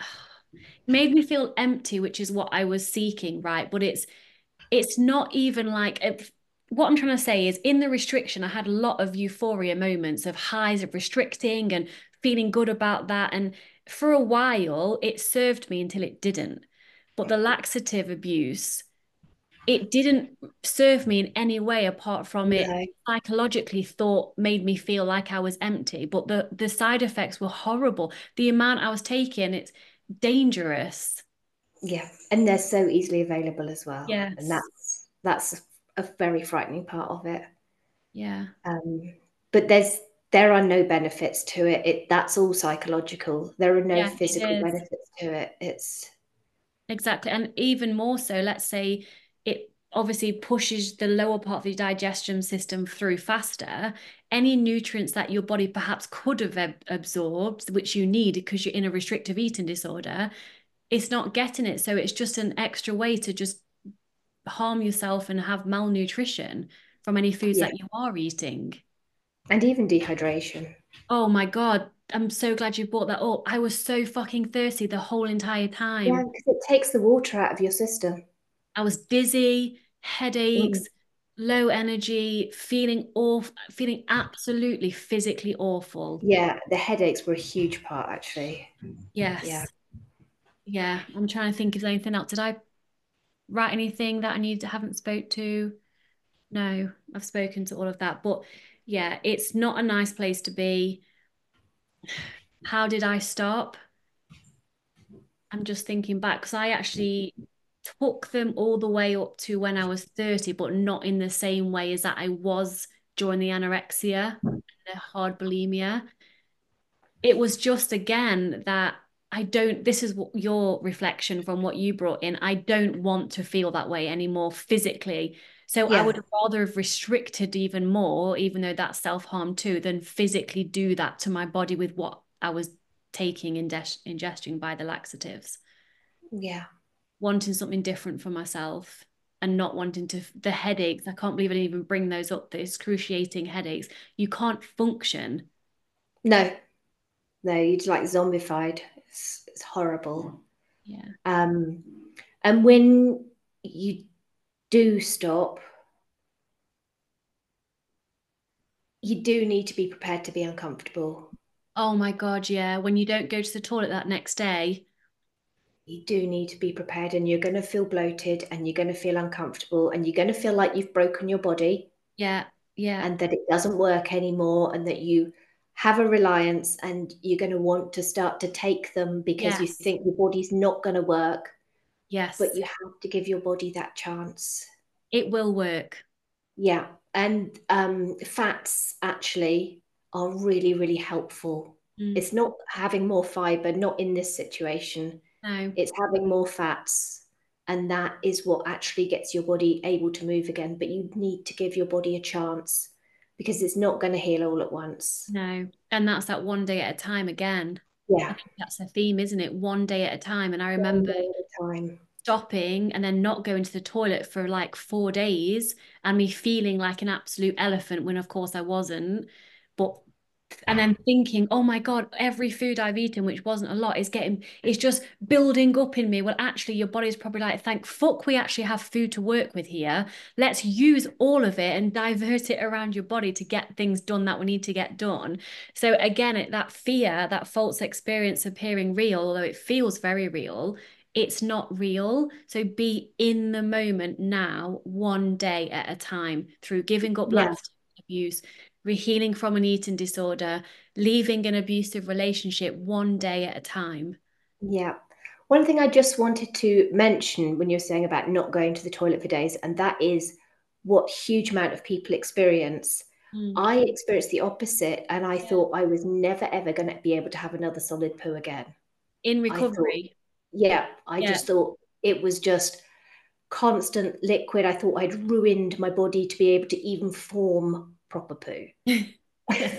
made me feel empty, which is what I was seeking, right? But it's it's not even like if, what I'm trying to say is in the restriction, I had a lot of euphoria moments of highs of restricting and feeling good about that. And for a while, it served me until it didn't. But the laxative abuse, it didn't serve me in any way apart from it No. psychologically thought made me feel like I was empty. But the the side effects were horrible. The amount I was taking, it's dangerous. Yeah. And they're so easily available as well. And Yes. that's that's a very frightening part of it. Yeah. Um, but there's there are no benefits to it. It that's all psychological. There are no Yeah, it physical is. benefits to it. It's Exactly. And even more so, let's say it obviously pushes the lower part of the digestion system through faster. Any nutrients that your body perhaps could have ab- absorbed, which you need because you're in a restrictive eating disorder, it's not getting it. So it's just an extra way to just harm yourself and have malnutrition from any foods yeah, that you are eating. and even dehydration. Oh my God. I'm so glad you brought that up. I was so fucking thirsty the whole entire Yeah, time. because it takes the water out of your system. I was dizzy, Mm. headaches, low energy, feeling awful, feeling absolutely physically awful. Yeah, the headaches were a huge part actually. Yeah. Yes. Yeah. I'm trying to think if there's anything else. Did I write anything that I need to haven't spoke to? No, I've spoken to all of that. But yeah, it's not a nice place to be. How did I stop? I'm just thinking back because I actually took them all the way up to when I was thirty, but not in the same way as that I was during the anorexia, the hard bulimia. It was just again that I don't, this is what your reflection from what you brought in. I don't want to feel that way anymore physically. So I Yeah. would rather have restricted even more, even though that's self-harm too, than physically do that to my body with what I was taking and ingesting by the laxatives, Yeah. wanting something different for myself and not wanting to, the headaches. I can't believe I didn't even bring those up, the excruciating headaches. You can't function. No, no, you'd like zombified. It's, it's horrible. Yeah. Um, and when you do stop, you do need to be prepared to be uncomfortable. Oh my God, yeah. When you don't go to the toilet that next day. You do need to be prepared, and you're going to feel bloated and you're going to feel uncomfortable and you're going to feel like you've broken your body Yeah, yeah, and that it doesn't work anymore and that you have a reliance and you're going to want to start to take them because you yes, think your body's not going to work, but yes. you have to give your body that chance. It will work. Yeah. And um, fats actually are really, really helpful. Mm, It's not having more fiber, not in this situation. no, It's having more fats. And that is what actually gets your body able to move again. But you need to give your body a chance because it's not going to heal all at once. no. And that's that one day at a time again. I Yeah. think that's the theme, isn't it? One day at a time. And I One remember day at a time. stopping and then not going to the toilet for like four days and me feeling like an absolute elephant when of course I wasn't. But and then thinking, oh my God, every food I've eaten, which wasn't a lot, is getting, it's just building up in me. Well, actually, your body's probably like, thank fuck we actually have food to work with here. Let's use all of it and divert it around your body to get things done that we need to get done. So again, it, that fear, that false experience appearing real, although it feels very real, it's not real. So be in the moment now, one day at a time, through giving up Yeah. laxative abuse, healing from an eating disorder, leaving an abusive relationship one day at a time. Yeah. One thing I just wanted to mention when you're saying about not going to the toilet for days, and that is what huge amount of people experience. Mm. I experienced the opposite, and I Yeah. thought I was never ever going to be able to have another solid poo again. In I thought, recovery. yeah, I Yeah. just thought it was just constant liquid. I thought I'd ruined my body to be able to even form proper poo Yeah.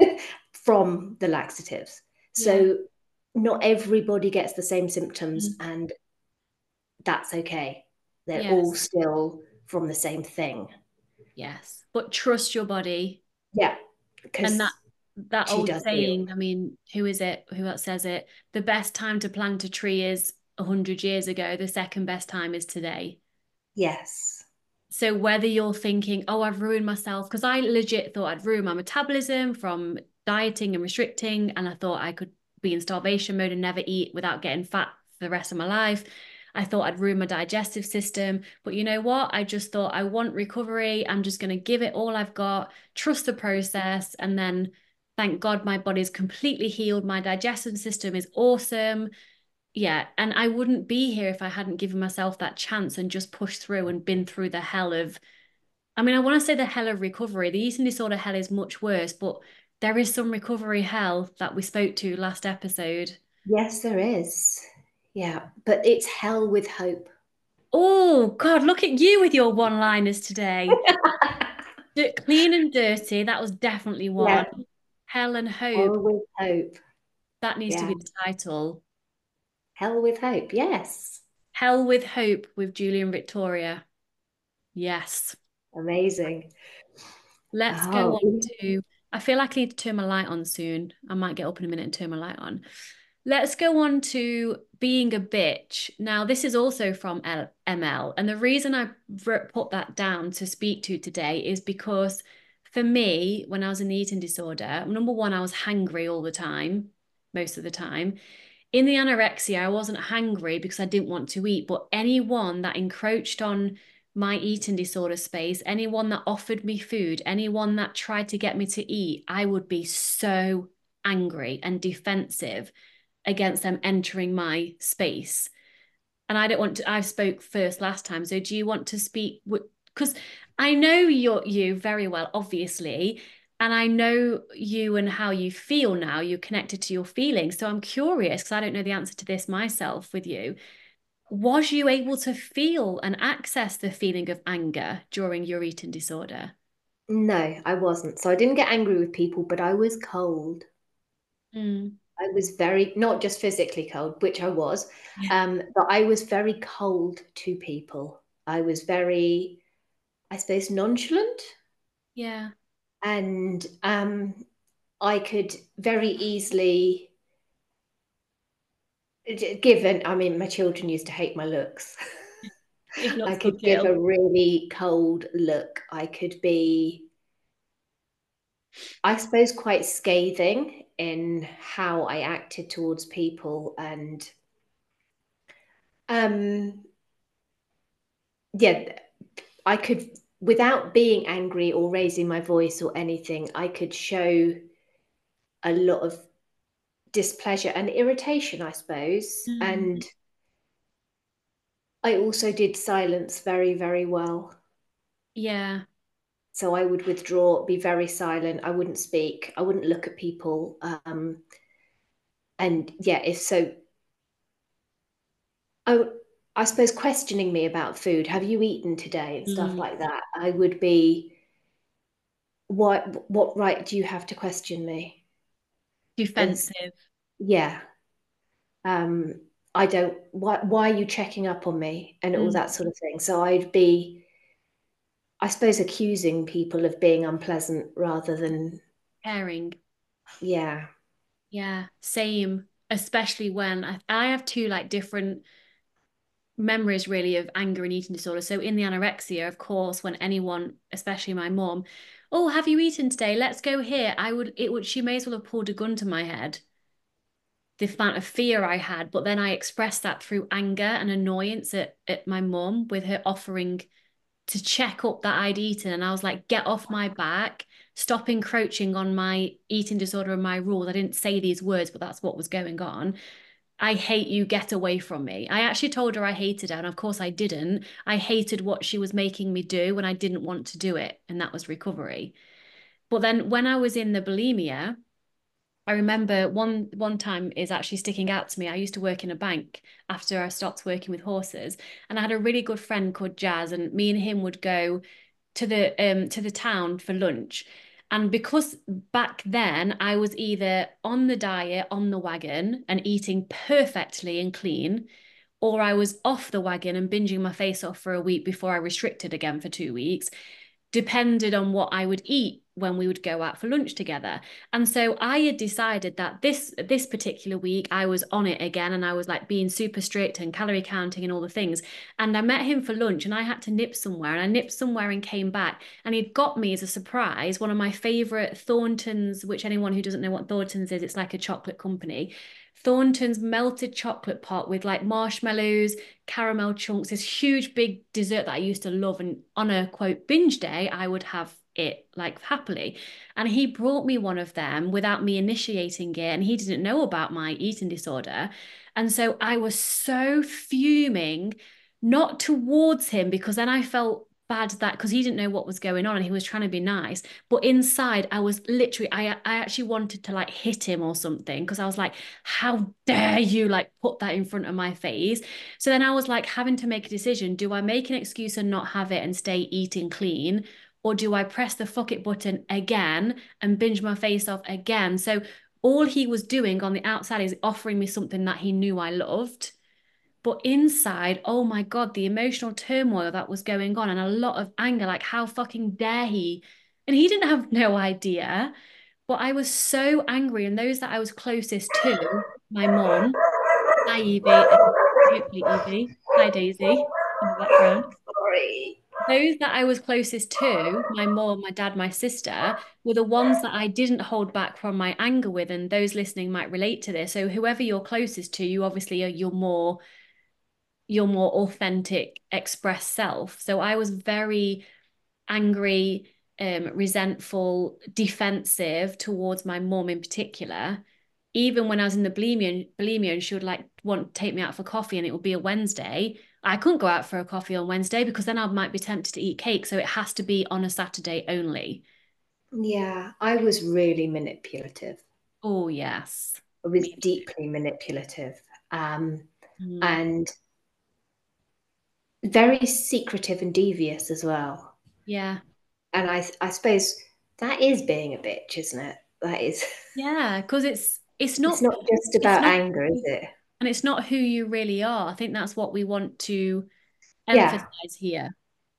from the laxatives. Yeah. So not everybody gets the same symptoms, Mm. and that's okay. They're all Yes. still from the same thing. Yes. But trust your body. Yeah, And that because that she old does heal. saying, I mean, who is it? Who else says it? The best time to plant a tree is a hundred years ago. The second best time is today. Yes. So whether you're thinking, oh, I've ruined myself, because I legit thought I'd ruined my metabolism from dieting and restricting, and I thought I could be in starvation mode and never eat without getting fat for the rest of my life. I thought I'd ruin my digestive system. But you know what? I just thought I want recovery. I'm just going to give it all I've got, trust the process, and then thank God my body's completely healed. My digestive system is awesome. Yeah, and I wouldn't be here if I hadn't given myself that chance and just pushed through and been through the hell of, I mean, I want to say the hell of recovery. The eating disorder hell is much worse, but there is some recovery hell that we spoke to last episode. Yes, there is. Yeah, but it's hell with hope. Oh, God, look at you with your one-liners today. D- Clean and dirty, that was definitely one. Yeah, Hell and hope, hell with hope. that needs to Yeah, be the title. hell with hope. Yes. Hell with Hope with Julie and Victoria. Yes. Amazing. Let's go Oh, on to, I feel like I need to turn my light on soon. I might get up in a minute and turn my light on. Let's go on to being a bitch. Now, this is also from L M L. And the reason I put that down to speak to today is because for me, when I was in the eating disorder, number one, I was hangry all the time, most of the time. In the anorexia, I wasn't hangry because I didn't want to eat, but anyone that encroached on my eating disorder space, anyone that offered me food, anyone that tried to get me to eat, I would be so angry and defensive against them entering my space. And I don't want to, I spoke first last time. So do you want to speak? Because I know you're you very well, obviously. And I know you and how you feel now. You're connected to your feelings. So I'm curious because I don't know the answer to this myself with you. Was you able to feel and access the feeling of anger during your eating disorder? no, I wasn't. So I didn't get angry with people, but I was cold. Mm. I was very, not just physically cold, which I was, Yeah. um, but I was very cold to people. I was very, I suppose, nonchalant. Yeah. And um, I could very easily, given, I mean, my children used to hate my looks. It I looks could good, give Jill. a really cold look. I could be, I suppose, quite scathing in how I acted towards people. And um, yeah, I could, without being angry or raising my voice or anything, I could show a lot of displeasure and irritation, I suppose. Mm. And I also did silence very, very well. Yeah. So I would withdraw, be very silent. I wouldn't speak. I wouldn't look at people. Um, and yeah, if so, I, I suppose questioning me about food. Have you eaten today and stuff Mm. like that? I would be, what what right do you have to question me? As Defensive. yeah, um, I don't. Why why are you checking up on me and all Mm. that sort of thing? So I'd be, I suppose, accusing people of being unpleasant rather than Caring. yeah. Yeah, same. Especially when I, I have two like different memories really of anger and eating disorder. So in the anorexia, of course, when anyone, especially my mom, oh, have you eaten today? Let's go here. I would, it would, she may as well have pulled a gun to my head, the amount of fear I had. But then I expressed that through anger and annoyance at, at my mom with her offering to check up that I'd eaten. And I was like, get off my back, stop encroaching on my eating disorder and my rules. I didn't say these words, but that's what was going on. I hate you, get away from me. I actually told her I hated her, and of course I didn't. I hated what she was making me do and I didn't want to do it, and that was recovery. But then when I was in the bulimia, I remember one one time is actually sticking out to me. I used to work in a bank after I stopped working with horses, and I had a really good friend called Jazz, and me and him would go to the um to the town for lunch. And because back then I was either on the diet, on the wagon, and eating perfectly and clean, or I was off the wagon and binging my face off for a week before I restricted again for two weeks, depended on what I would eat when we would go out for lunch together. And so I had decided that this this particular week I was on it again, and I was like being super strict and calorie counting and all the things. And I met him for lunch and I had to nip somewhere, and I nipped somewhere and came back, and he'd got me as a surprise one of my favorite Thornton's, which anyone who doesn't know what Thornton's is, it's like a chocolate company. Thornton's melted chocolate pot with like marshmallows, caramel chunks, this huge big dessert that I used to love. And on a quote binge day, I would have it like happily. And he brought me one of them without me initiating it. And he didn't know about my eating disorder. And so I was so fuming, not towards him, because then I felt bad that because he didn't know what was going on and he was trying to be nice. But inside, I was literally, I I actually wanted to like hit him or something, because I was like, how dare you like put that in front of my face? So then I was like having to make a decision. Do I make an excuse and not have it and stay eating clean? Or do I press the fuck it button again and binge my face off again? So all he was doing on the outside is offering me something that he knew I loved. But inside, oh my God, the emotional turmoil that was going on and a lot of anger, like how fucking dare he? And he didn't have no idea. But I was so angry. And those that I was closest to, my mom, hi Evie, and hopefully Evie, hi Daisy in the background. Sorry. Those that I was closest to, my mom, my dad, my sister, were the ones that I didn't hold back from my anger with. And those listening might relate to this. So whoever you're closest to, you obviously are your more your more authentic express self. So I was very angry, um, resentful, defensive towards my mom in particular. Even when I was in the bulimia, bulimia and she would like want to take me out for coffee and it would be a Wednesday, I couldn't go out for a coffee on Wednesday because then I might be tempted to eat cake. So it has to be on a Saturday only. Yeah, I was really manipulative. Oh, yes. I was Me deeply manipulative. Um, too. Mm, and very secretive and devious as well. yeah. And I, I suppose that is being a bitch, isn't it? That is. Yeah. Because it's it's It's not not just it's about not anger, is it? and it's not who you really are. I think that's what we want to Yeah, emphasize here.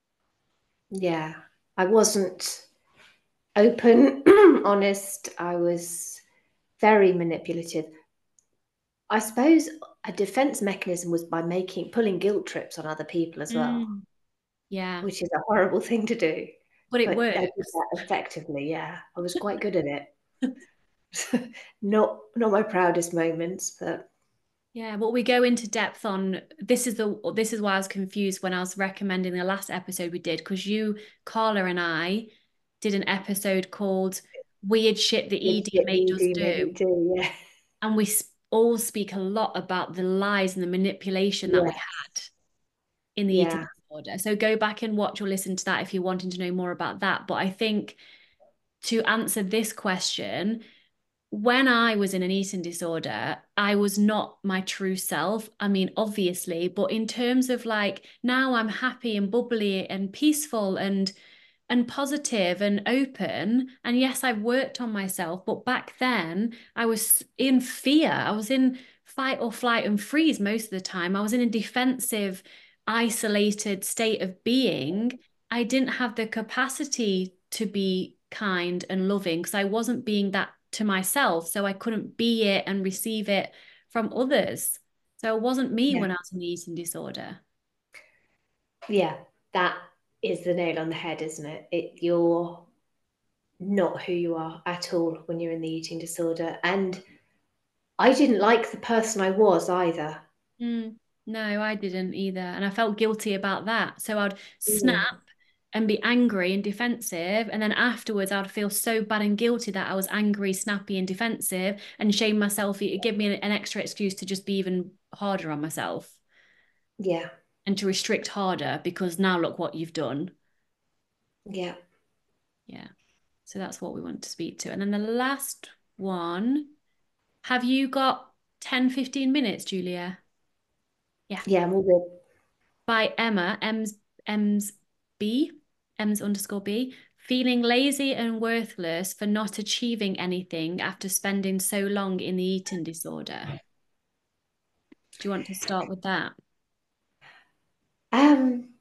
yeah. I wasn't open, honest. I was very manipulative. I suppose a defense mechanism was by making pulling guilt trips on other people as well, Mm, yeah, which is a horrible thing to do. but it But I did works. that effectively. Yeah, I was quite good at it. not not my proudest moments, but Yeah, but we go into depth on this is the this is why I was confused when I was recommending the last episode we did, because you, Carla, and I did an episode called Weird Shit the with E D the Made Us E D made me Do. do. Yeah, And we s- all speak a lot about the lies and the manipulation that we yeah, had in the eating yeah, disorder. So go back and watch or listen to that if you're wanting to know more about that. But I think to answer this question, when I was in an eating disorder, I was not my true self. I mean, obviously, but in terms of like now I'm happy and bubbly and peaceful and and positive and open. And yes, I've worked on myself, but back then I was in fear. I was in fight or flight and freeze most of the time. I was in a defensive, isolated state of being. I didn't have the capacity to be kind and loving because I wasn't being that to myself. So I couldn't be it and receive it from others. So it wasn't me yeah, when I was in the eating disorder. yeah. That is the nail on the head, isn't it? It you're not who you are at all when you're in the eating disorder, and I didn't like the person I was either. Mm, no, I didn't either. And I felt guilty about that. So I'd snap Mm. and be angry and defensive. And then afterwards, I'd feel so bad and guilty that I was angry, snappy, and defensive and shame myself. It give me an, an extra excuse to just be even harder on myself Yeah. and to restrict harder because now look what you've done. Yeah. Yeah. So that's what we want to speak to. And then the last one, have you got ten, fifteen minutes, Julia? Yeah. Yeah, I'm all good. By Emma, M's M's B, M's underscore B, feeling lazy and worthless for not achieving anything after spending so long in the eating disorder. Do you want to start with that? Um,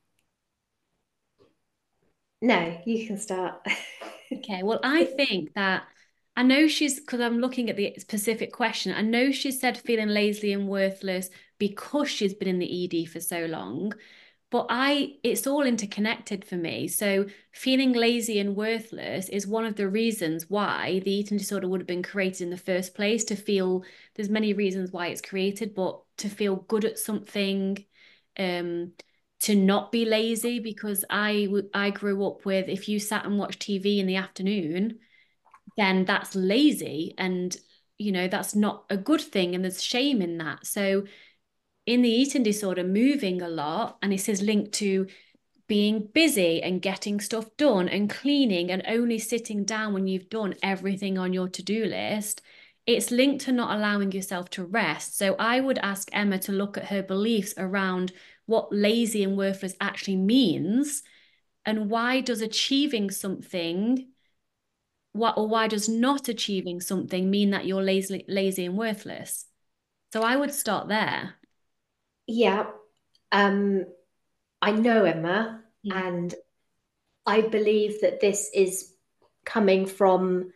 no, you can start. Okay, well, I think that I know she's because I'm looking at the specific question. I know she said feeling lazy and worthless because she's been in the E D for so long. But I, it's all interconnected for me. So feeling lazy and worthless is one of the reasons why the eating disorder would have been created in the first place, to feel, there's many reasons why it's created, but to feel good at something, um, to not be lazy, because I I grew up with, if you sat and watched T V in the afternoon, then that's lazy, and you know that's not a good thing, and there's shame in that. So in the eating disorder, moving a lot, and this is linked to being busy and getting stuff done and cleaning and only sitting down when you've done everything on your to-do list. It's linked to not allowing yourself to rest. So I would ask Emma to look at her beliefs around what lazy and worthless actually means, and why does achieving something, what or why does not achieving something mean that you're lazy, lazy and worthless? So I would start there. Yeah. Um, I know Emma, Mm. and I believe that this is coming from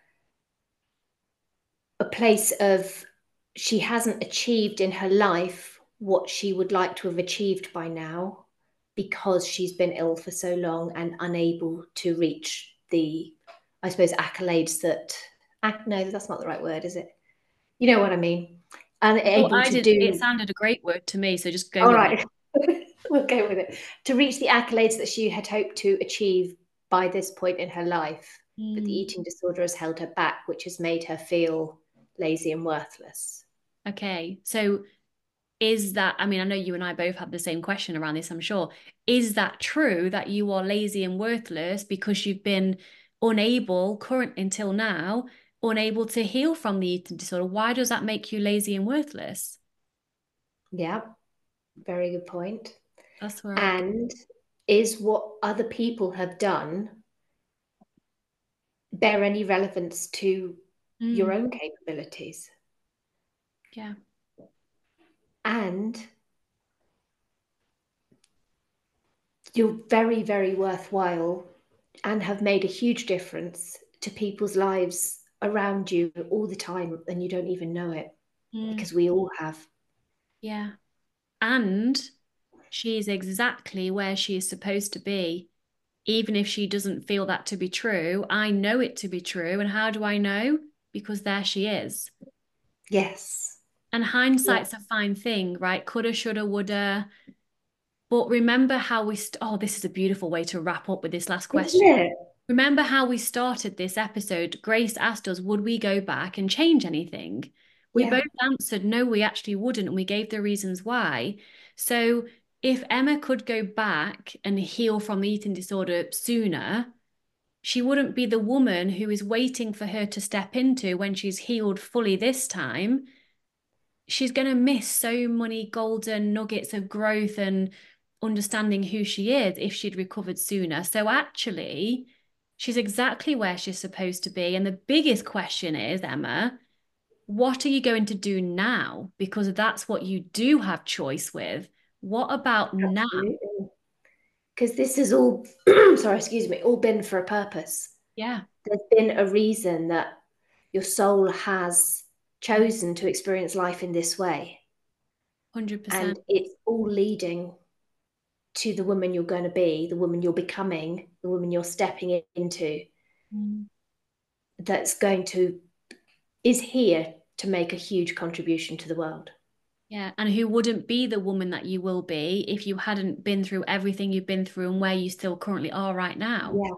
a place of she hasn't achieved in her life what she would like to have achieved by now because she's been ill for so long and unable to reach the, I suppose, accolades that, no, that's not the right word, is it? You know what I mean? Oh, Unable I to did. It do, sounded a great word to me, so just go all with it. right, we'll go with it. To reach the accolades that she had hoped to achieve by this point in her life. But the Mm. eating disorder has held her back, which has made her feel lazy and worthless. Okay, so is that, I mean, I know you and I both had the same question around this, I'm sure. Is that true that you are lazy and worthless because you've been unable, current until now, unable to heal from the eating disorder? Why does that make you lazy and worthless? Yeah, very good point. That's where I, And is what other people have done bear any relevance to your mm, own capabilities? yeah. And you're very, very worthwhile and have made a huge difference to people's lives around you all the time, and you don't even know it Mm, because we all have. yeah. And she is exactly where she is supposed to be. Even if she doesn't feel that to be true, I know it to be true. And how do I know? Because there she is. Yes. And Yeah. hindsight's a fine thing, right? Coulda, shoulda, woulda. But remember how we, st- oh, this is a beautiful way to wrap up with this last Isn't question. it? Remember how we started this episode? Grace asked us, would we go back and change anything? We Yeah. both answered, no, we actually wouldn't. And we gave the reasons why. So if Emma could go back and heal from the eating disorder sooner, she wouldn't be the woman who is waiting for her to step into when she's healed fully this time. She's going to miss so many golden nuggets of growth and understanding who she is if she'd recovered sooner. So actually, she's exactly where she's supposed to be. And the biggest question is, Emma, what are you going to do now? Because that's what you do have choice with. What about now? Absolutely. Because this is all, sorry, excuse me, all been for a purpose. Yeah, There's been a reason that your soul has chosen to experience life in this way. And one hundred percent. it's all leading to the woman you're going to be, the woman you're becoming, the woman you're stepping into, Mm. that's going to, is here to make a huge contribution to the world. Yeah. And who wouldn't be the woman that you will be if you hadn't been through everything you've been through and where you still currently are right now. Yeah.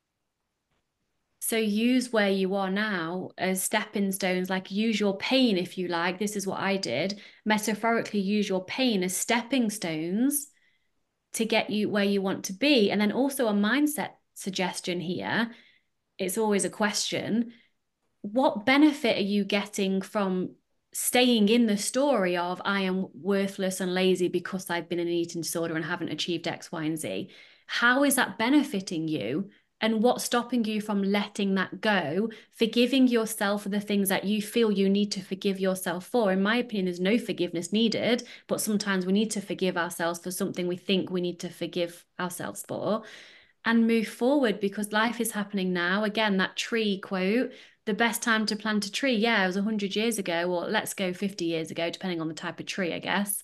So use where you are now as stepping stones, like use your pain if you like. This is what I did. Metaphorically, use your pain as stepping stones to get you where you want to be. And then also a mindset suggestion here. It's always a question. What benefit are you getting from staying in the story of I am worthless and lazy because I've been in an eating disorder and haven't achieved X, Y, and Z? How is that benefiting you? And what's stopping you from letting that go, forgiving yourself for the things that you feel you need to forgive yourself for? In my opinion, there's no forgiveness needed, but sometimes we need to forgive ourselves for something we think we need to forgive ourselves for and move forward because life is happening now. Again, that tree quote, the best time to plant a tree, yeah, it was one hundred years ago, or let's go fifty years ago, depending on the type of tree, I guess.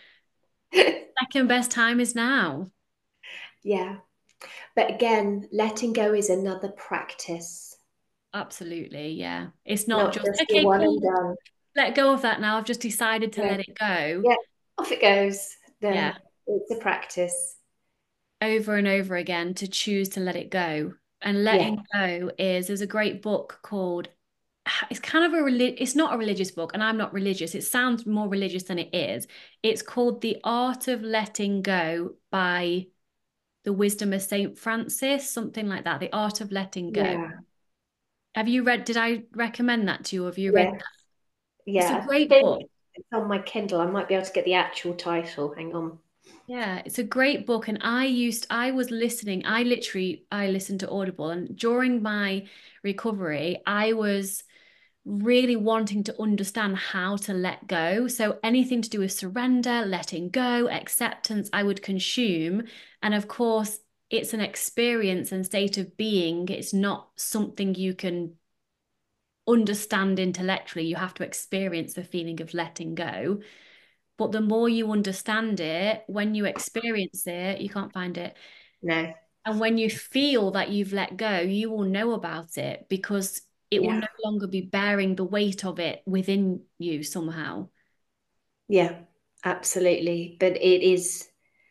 Second best time is now. Yeah. But again, letting go is another practice, Absolutely, yeah. It's not not just, just your okay, one and cool, done. let go of that now. I've just decided to Yeah. let it go. Yeah. Off it goes. Yeah, No, it's a practice. over and over again to choose to let it go. And Yeah. letting go is, there's a great book called, it's kind of a relig- it's not a religious book, and I'm not religious. It sounds more religious than it is. It's called The Art of Letting Go by The Wisdom of Saint Francis, something like that. The Art of Letting Go. Yeah. Have you read, did I recommend that to you? Have you read Yeah. that? It's a Yeah. I great think book. it's on my Kindle. I might be able to get the actual title. Hang on. Yeah, it's a great book. And I used, I was listening, I literally, I listened to Audible. And during my recovery, I was really wanting to understand how to let go. So anything to do with surrender, letting go, acceptance, I would consume. And of course, it's an experience and state of being. It's not something you can understand intellectually. You have to experience the feeling of letting go. But the more you understand it, when you experience it, you can't find it. No. And when you feel that you've let go, you will know about it because it will Yeah. no longer be bearing the weight of it within you somehow. Yeah. Absolutely. But it is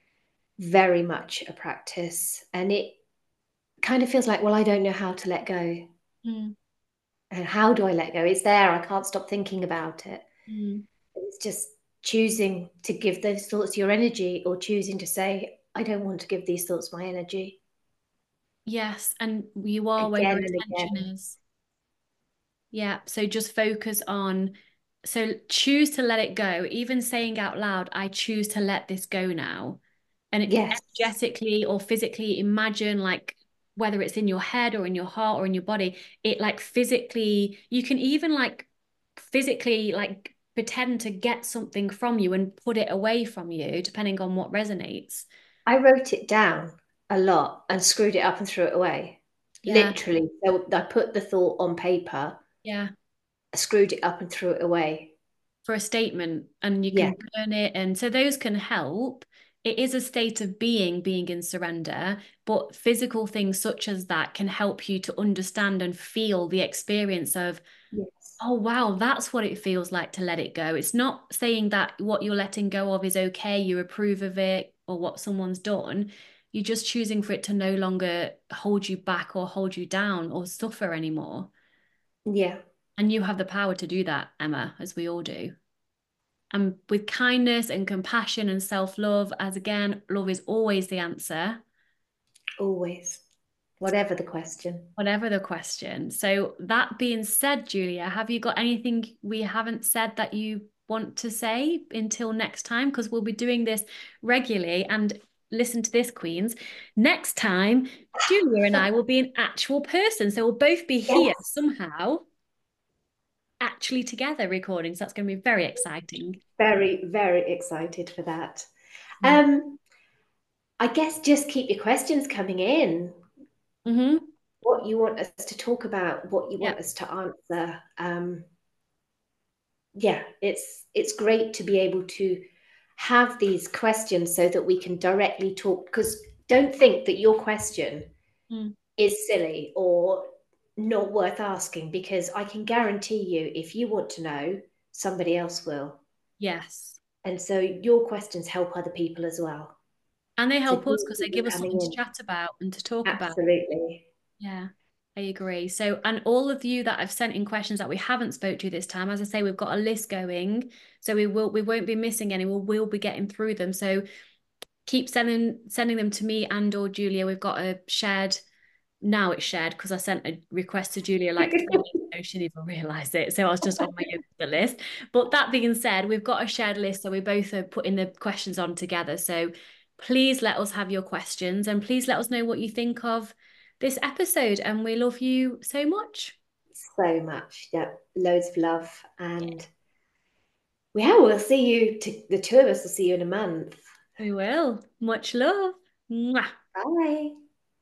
very much a practice. And it kind of feels like, well, I don't know how to let go. Mm, And how do I let go? It's there. I can't stop thinking about it. mm. It's just choosing to give those thoughts your energy or choosing to say, I don't want to give these thoughts my energy Yes, and you are where your again and attention again. is. Yeah, so just focus on, so choose to let it go. Even saying out loud, I choose to let this go now. And it, Yes. energetically or physically imagine, like, whether it's in your head or in your heart or in your body, it like physically, you can even like physically like pretend to get something from you and put it away from you, depending on what resonates. I wrote it down a lot and screwed it up and threw it away. Yeah, Literally. So I put the thought on paper, yeah. screwed it up and threw it away. For a statement and you Yeah. can burn it. And so those can help. It is a state of being, being in surrender, but physical things such as that can help you to understand and feel the experience of, Yes. oh, wow, that's what it feels like to let it go. It's not saying that what you're letting go of is okay, you approve of it or what someone's done. You're just choosing for it to no longer hold you back or hold you down or suffer anymore. Yeah. And you have the power to do that, Emma, as we all do. And with kindness and compassion and self-love, as again, love is always the answer, Always. Whatever the question. whatever the question. So, that being said, Julia, have you got anything we haven't said that you want to say until next time? Because we'll be doing this regularly. And listen to this, Queens. Next time, Julia and I will be an actual person. So, we'll both be here Yes. somehow, actually together recording. So, that's going to be very exciting. Very, very excited for that. Mm. Um, I guess just keep your questions coming in. Mm-hmm. What you want us to talk about, what you want Yep. us to answer. Um, yeah, it's it's great to be able to have these questions so that we can directly talk. Because don't think that your question Mm. is silly or not worth asking, because I can guarantee you, if you want to know, somebody else will. Yes. And so your questions help other people as well. And they So help us new because they people give us coming something to in. chat about and to talk about. Absolutely. Yeah, I agree. So, and all of you that I've sent in questions that we haven't spoke to this time, as I say, we've got a list going, so we will we won't be missing any. We'll we'll be getting through them. So keep sending sending them to me and or Julia. We've got a shared now it's shared because I sent a request to Julia like three days ago. She didn't even realize it. So I was just on my Yoga list. But that being said, we've got a shared list. So we both are putting the questions on together. So please let us have your questions and please let us know what you think of this episode. And we love you so much. So much. Yeah. Loads of love. And yeah, we'll see you. To, the two of us will see you in a month. We will. Much love. Mwah. Bye.